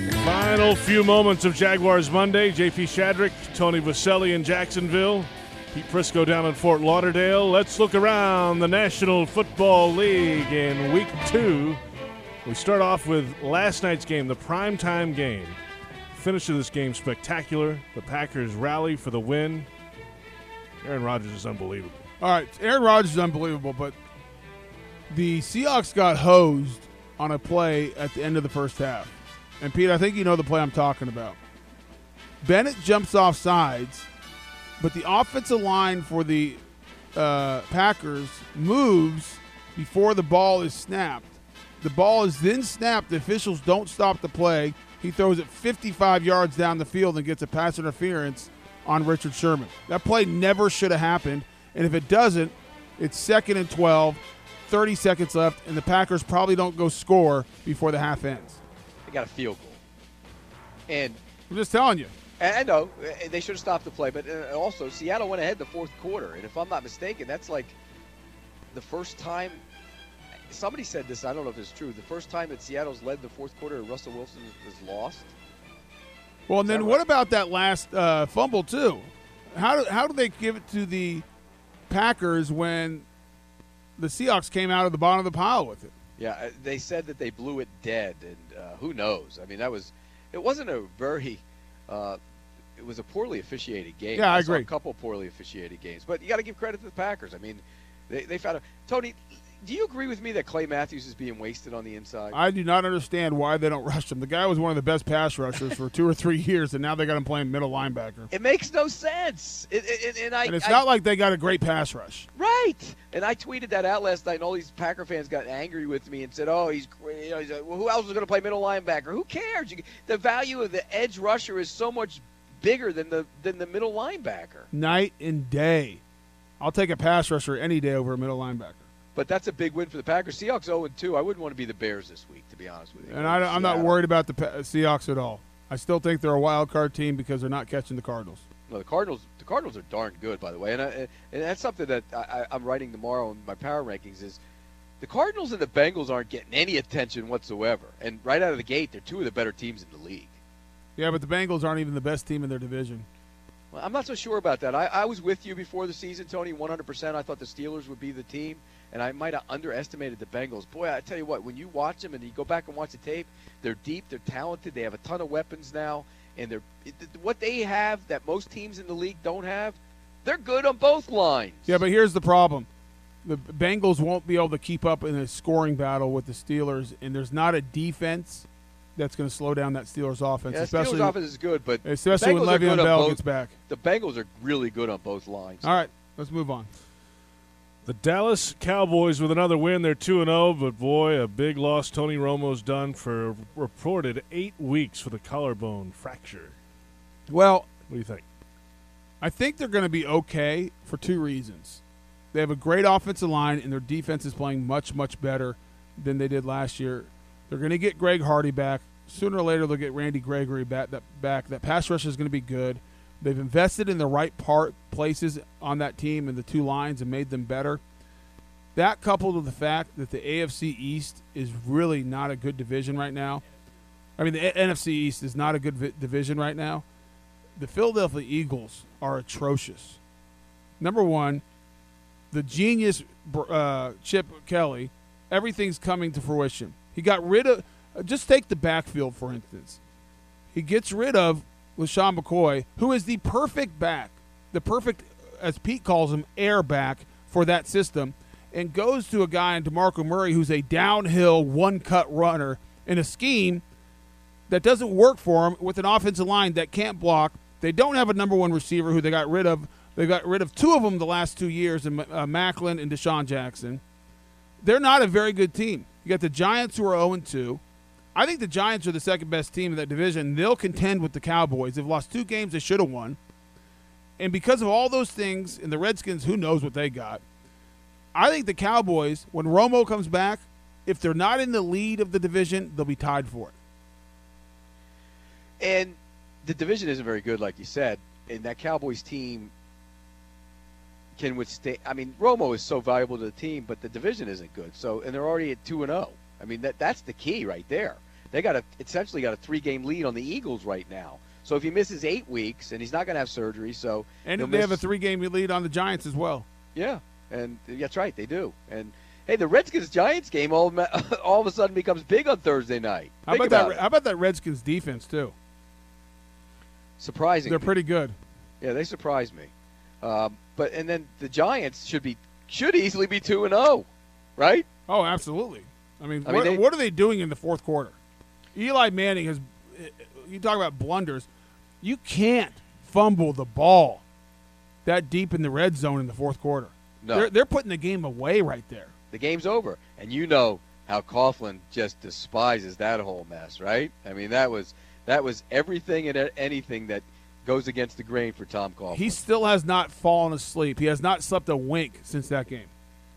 Final few moments of Jaguars Monday. J P Shadrick, Tony Vaselli in Jacksonville. Pete Prisco down in Fort Lauderdale. Let's look around the National Football League in week two. We start off with last night's game, the primetime game. Finish of this game spectacular. The Packers rally for the win. Aaron Rodgers is unbelievable. All right, Aaron Rodgers is unbelievable, but the Seahawks got hosed on a play at the end of the first half. And, Pete, I think you know the play I'm talking about. Bennett jumps off sides, but the offensive line for the uh, Packers moves before the ball is snapped. The ball is then snapped. The officials don't stop the play. He throws it fifty-five yards down the field and gets a pass interference on Richard Sherman. That play never should have happened, and if it doesn't, it's second and twelve, thirty seconds left, and the Packers probably don't go score before the half ends. They got a field goal. And I'm just telling you. I know they should have stopped the play, but also Seattle went ahead the fourth quarter, and if I'm not mistaken, that's like the first time. Somebody said this. I don't know if it's true. The first time that Seattle's led the fourth quarter, Russell Wilson has lost. Well, and then what about that last uh, fumble too? How do how do they give it to the Packers when the Seahawks came out of the bottom of the pile with it? Yeah, they said that they blew it dead, and uh, who knows? I mean, that was it wasn't a very. Uh, it was a poorly officiated game. Yeah, I, I agree. Saw a couple poorly officiated games, but you got to give credit to the Packers. I mean, they, they found a Tony. Do you agree with me that Clay Matthews is being wasted on the inside? I do not understand why they don't rush him. The guy was one of the best pass rushers for two or three years, and now they got him playing middle linebacker. It makes no sense. It, it, and I, and it's I, not like they got a great pass rush. Right. And I tweeted that out last night, and all these Packer fans got angry with me and said, oh, he's great. You know, he's like, well, who else is going to play middle linebacker? Who cares? You, the value of the edge rusher is so much bigger than the than the middle linebacker. Night and day. I'll take a pass rusher any day over a middle linebacker. But that's a big win for the Packers. Seahawks oh and two. I wouldn't want to be the Bears this week, to be honest with you. And I, I'm not worried about the Seahawks at all. I still think they're a wild card team because they're not catching the Cardinals. No, the Cardinals. The Cardinals are darn good, by the way, and, I, and that's something that I, I'm writing tomorrow in my power rankings. Is the Cardinals and the Bengals aren't getting any attention whatsoever, and right out of the gate, they're two of the better teams in the league. Yeah, but the Bengals aren't even the best team in their division. Well, I'm not so sure about that. I, I was with you before the season, Tony, one hundred percent. I thought the Steelers would be the team. And I might have underestimated the Bengals. Boy, I tell you what, when you watch them and you go back and watch the tape, they're deep, they're talented, they have a ton of weapons now, and they're what they have that most teams in the league don't have, they're good on both lines. Yeah, but here's the problem. The Bengals won't be able to keep up in a scoring battle with the Steelers, and there's not a defense that's going to slow down that Steelers offense. Yeah, the especially, Steelers offense is good, but especially when Le'Veon Bell both, gets back. The Bengals are really good on both lines. All right, let's move on. The Dallas Cowboys with another win. They're two and oh, but boy, a big loss. Tony Romo's done for reported eight weeks for the collarbone fracture. Well, what do you think? I think they're going to be okay for two reasons. They have a great offensive line, and their defense is playing much, much better than they did last year. They're going to get Greg Hardy back. Sooner or later, they'll get Randy Gregory back. That, back. that pass rush is going to be good. They've invested in the right part places on that team and the two lines and made them better. That coupled with the fact that the A F C East is really not a good division right now. I mean, the N F C East is not a good vi- division right now. The Philadelphia Eagles are atrocious. Number one, the genius uh, Chip Kelly, everything's coming to fruition. He got rid of – just take the backfield, for instance. He gets rid of LaShawn McCoy, who is the perfect back, the perfect, as Pete calls him, air back for that system, and goes to a guy in DeMarco Murray who's a downhill one-cut runner in a scheme that doesn't work for him with an offensive line that can't block. They don't have a number one receiver who they got rid of. They got rid of two of them the last two years, in uh, Macklin and Deshaun Jackson. They're not a very good team. You got the Giants who are oh and two. I think the Giants are the second-best team in that division. They'll contend with the Cowboys. They've lost two games they should have won. And because of all those things, and the Redskins, who knows what they got, I think the Cowboys, when Romo comes back, if they're not in the lead of the division, they'll be tied for it. And the division isn't very good, like you said. And that Cowboys team can withstand. I mean, Romo is so valuable to the team, but the division isn't good. So, and they're already at two and oh. I mean, that that's the key right there. They got a essentially got a three-game lead on the Eagles right now. So if he misses eight weeks, and he's not going to have surgery, so and he'll they miss, have a three-game lead on the Giants as well. Yeah, and that's right, they do. And hey, the Redskins-Giants game all all of a sudden becomes big on Thursday night. How Think about, about that? it. How about that Redskins defense too? Surprising. They're pretty good. Yeah, they surprised me. Um, but and then the Giants should be should easily be two and zero, right? Oh, absolutely. I mean, I what, mean, they- what are they doing in the fourth quarter? Eli Manning has. You talk about blunders. You can't fumble the ball that deep in the red zone in the fourth quarter. No. They're, they're putting the game away right there. The game's over, and you know how Coughlin just despises that whole mess, right? I mean, that was that was everything and anything that goes against the grain for Tom Coughlin. He still has not fallen asleep. He has not slept a wink since that game.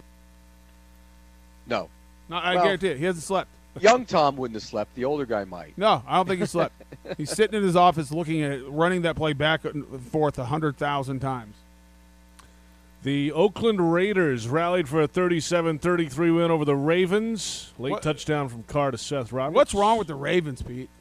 No. No, I Well, guarantee it. He hasn't slept. Young Tom wouldn't have slept. The older guy might. No, I don't think he slept. He's sitting in his office looking at it, running that play back and forth a hundred thousand times. The Oakland Raiders rallied for a thirty-seven thirty-three win over the Ravens. Late What- touchdown from Carr to Seth Roberts. What's wrong with the Ravens, Pete?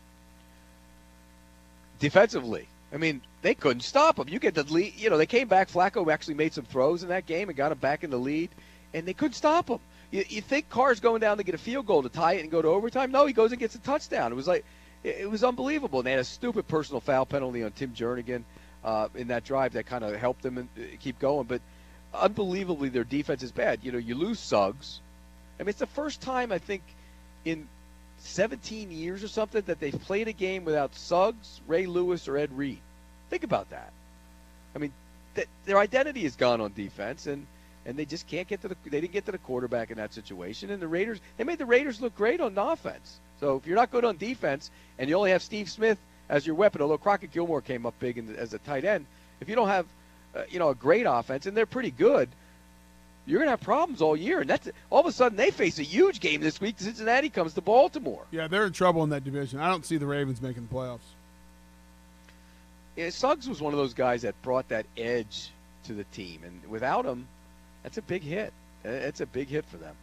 Defensively, I mean, they couldn't stop him. You get the lead. You know, they came back. Flacco actually made some throws in that game and got him back in the lead, and they couldn't stop him. You, you think Carr's going down to get a field goal to tie it and go to overtime? No, he goes and gets a touchdown. It was like it, it was unbelievable. And they had a stupid personal foul penalty on Tim Jernigan uh, in that drive that kind of helped them and, uh, keep going. But unbelievably, their defense is bad. You know, you lose Suggs. I mean, it's the first time I think in seventeen years or something that they've played a game without Suggs, Ray Lewis, or Ed Reed. Think about that. I mean, th- their identity is gone on defense, and, and they just can't get to the. They didn't get to the quarterback in that situation. And the Raiders, they made the Raiders look great on offense. So if you're not good on defense, and you only have Steve Smith as your weapon, although Crockett Gilmore came up big in the, as a tight end, if you don't have, uh, you know, a great offense, and they're pretty good, you're going to have problems all year. And that's all of a sudden they face a huge game this week. Cincinnati comes to Baltimore. Yeah, they're in trouble in that division. I don't see the Ravens making the playoffs. Yeah, Suggs was one of those guys that brought that edge to the team, and without him, that's a big hit. It's a big hit for them.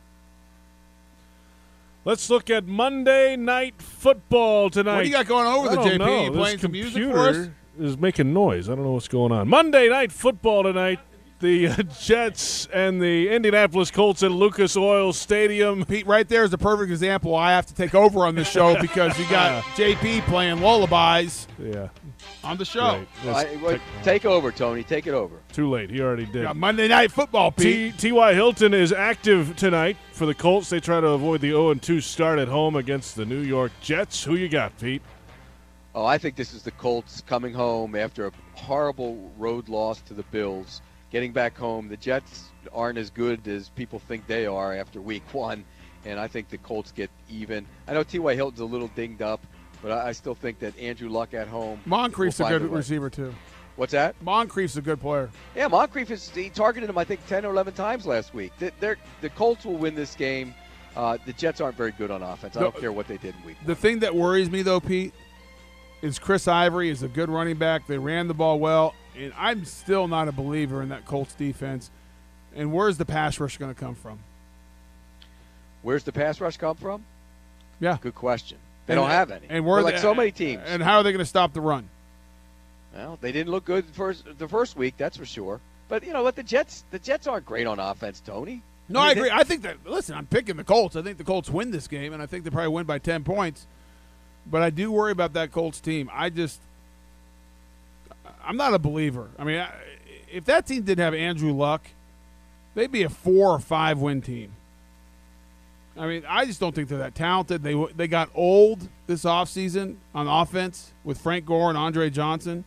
Let's look at Monday Night Football tonight. What do you got going on over I the don't J P? know. You This playing some music computer for us? is making noise. I don't know what's going on. Monday Night Football tonight. The uh, Jets and the Indianapolis Colts at Lucas Oil Stadium. Pete, right there is the perfect example. I have to take over on this show because you got J P playing lullabies Yeah. on the show. Right. That's I, well, take over, Tony. Take it over. Too late. He already did. Got Monday Night Football, Pete. T Y. Hilton is active tonight for the Colts. They try to avoid the oh and two start at home against the New York Jets. Who you got, Pete? Oh, I think this is the Colts coming home after a horrible road loss to the Bills. Getting back home, the Jets aren't as good as people think they are after week one, and I think the Colts get even. I know T Y. Hilton's a little dinged up, but I, I still think that Andrew Luck at home. Moncrief's will a find good way. receiver, too. What's that? Moncrief's a good player. Yeah, Moncrief is he targeted him I think ten or eleven times last week. The, they're, the Colts will win this game. Uh, the Jets aren't very good on offense. I don't The- care what they did in week one. The thing that worries me, though, Pete, is Chris Ivory is a good running back. They ran the ball well, and I'm still not a believer in that Colts defense. And where's the pass rush going to come from? Where's the pass rush come from? Yeah. Good question. They And- don't have any. And where They're are like they- so many teams. And how are they going to stop the run? Well, they didn't look good the first the first week, that's for sure. But you know what? The Jets the Jets aren't great on offense, Tony. No, I agree. I think that, listen, I'm picking the Colts. I think the Colts win this game, and I think they probably win by ten points. But I do worry about that Colts team. I just, I'm not a believer. I mean, I- if that team didn't have Andrew Luck, they'd be a four or five win team. I mean, I just don't think they're that talented. They they got old this offseason on offense with Frank Gore and Andre Johnson.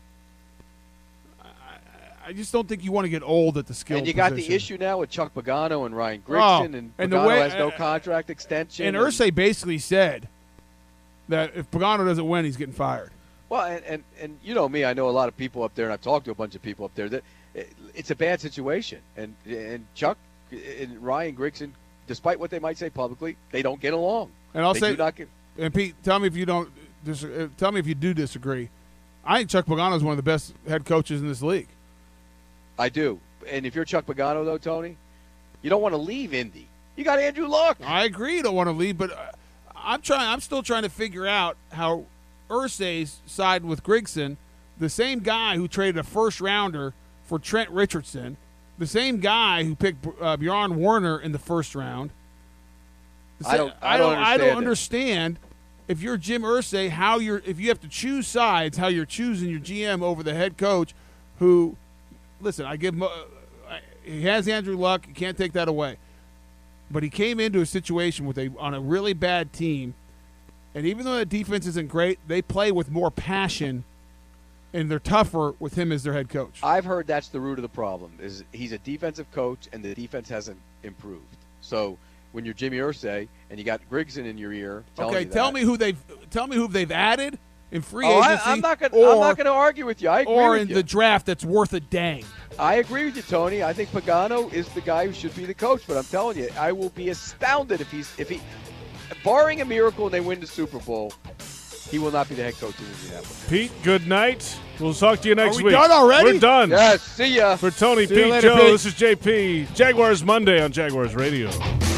I, I just don't think you want to get old at the skill And you got position. the issue now with Chuck Pagano and Ryan Grigson, Oh, and, and the Pagano way- has no uh, contract extension. And Irsay basically said that if Pagano doesn't win, he's getting fired. Well, and, and, and you know me, I know a lot of people up there, and I've talked to a bunch of people up there, that it, it's a bad situation. And and Chuck and Ryan Grigson, despite what they might say publicly, they don't get along. And I'll They say, do not get, and Pete, tell me if you don't. Dis- uh, tell me if you do disagree. I think Chuck Pagano is one of the best head coaches in this league. I do. And if you're Chuck Pagano, though, Tony, you don't want to leave Indy. You got Andrew Luck. I agree. You don't want to leave, but uh, I'm trying. I'm still trying to figure out how Irsay's side with Grigson, the same guy who traded a first-rounder for Trent Richardson, the same guy who picked uh, Bjorn Warner in the first round. I don't. I I don't. don't. I Understand don't it. understand if you're Jim Irsay how you're if you have to choose sides, how you're choosing your G M over the head coach, who, listen, I give him. Uh, he has Andrew Luck. You can't take that away. But he came into a situation with a on a really bad team, and even though the defense isn't great, they play with more passion, and they're tougher with him as their head coach. I've heard that's the root of the problem. Is he's a defensive coach, and the defense hasn't improved. So when you're Jimmy Irsay and you got Grigson in your ear, telling okay, you tell that, me who they've tell me who they've added in free oh, agency. I, I'm not going. or, I'm not going to argue with you. I agree or with in you. the draft that's worth a dang. I agree with you, Tony. I think Pagano is the guy who should be the coach. But I'm telling you, I will be astounded if he's if he, barring a miracle and they win the Super Bowl, he will not be the head coach in Indianapolis. Pete, good night. We'll talk to you next Are we week. done already? We're done. Yes. See ya. For Tony, See you Pete, later, Joe, Pete. this is J P. Jaguars Monday on Jaguars Radio.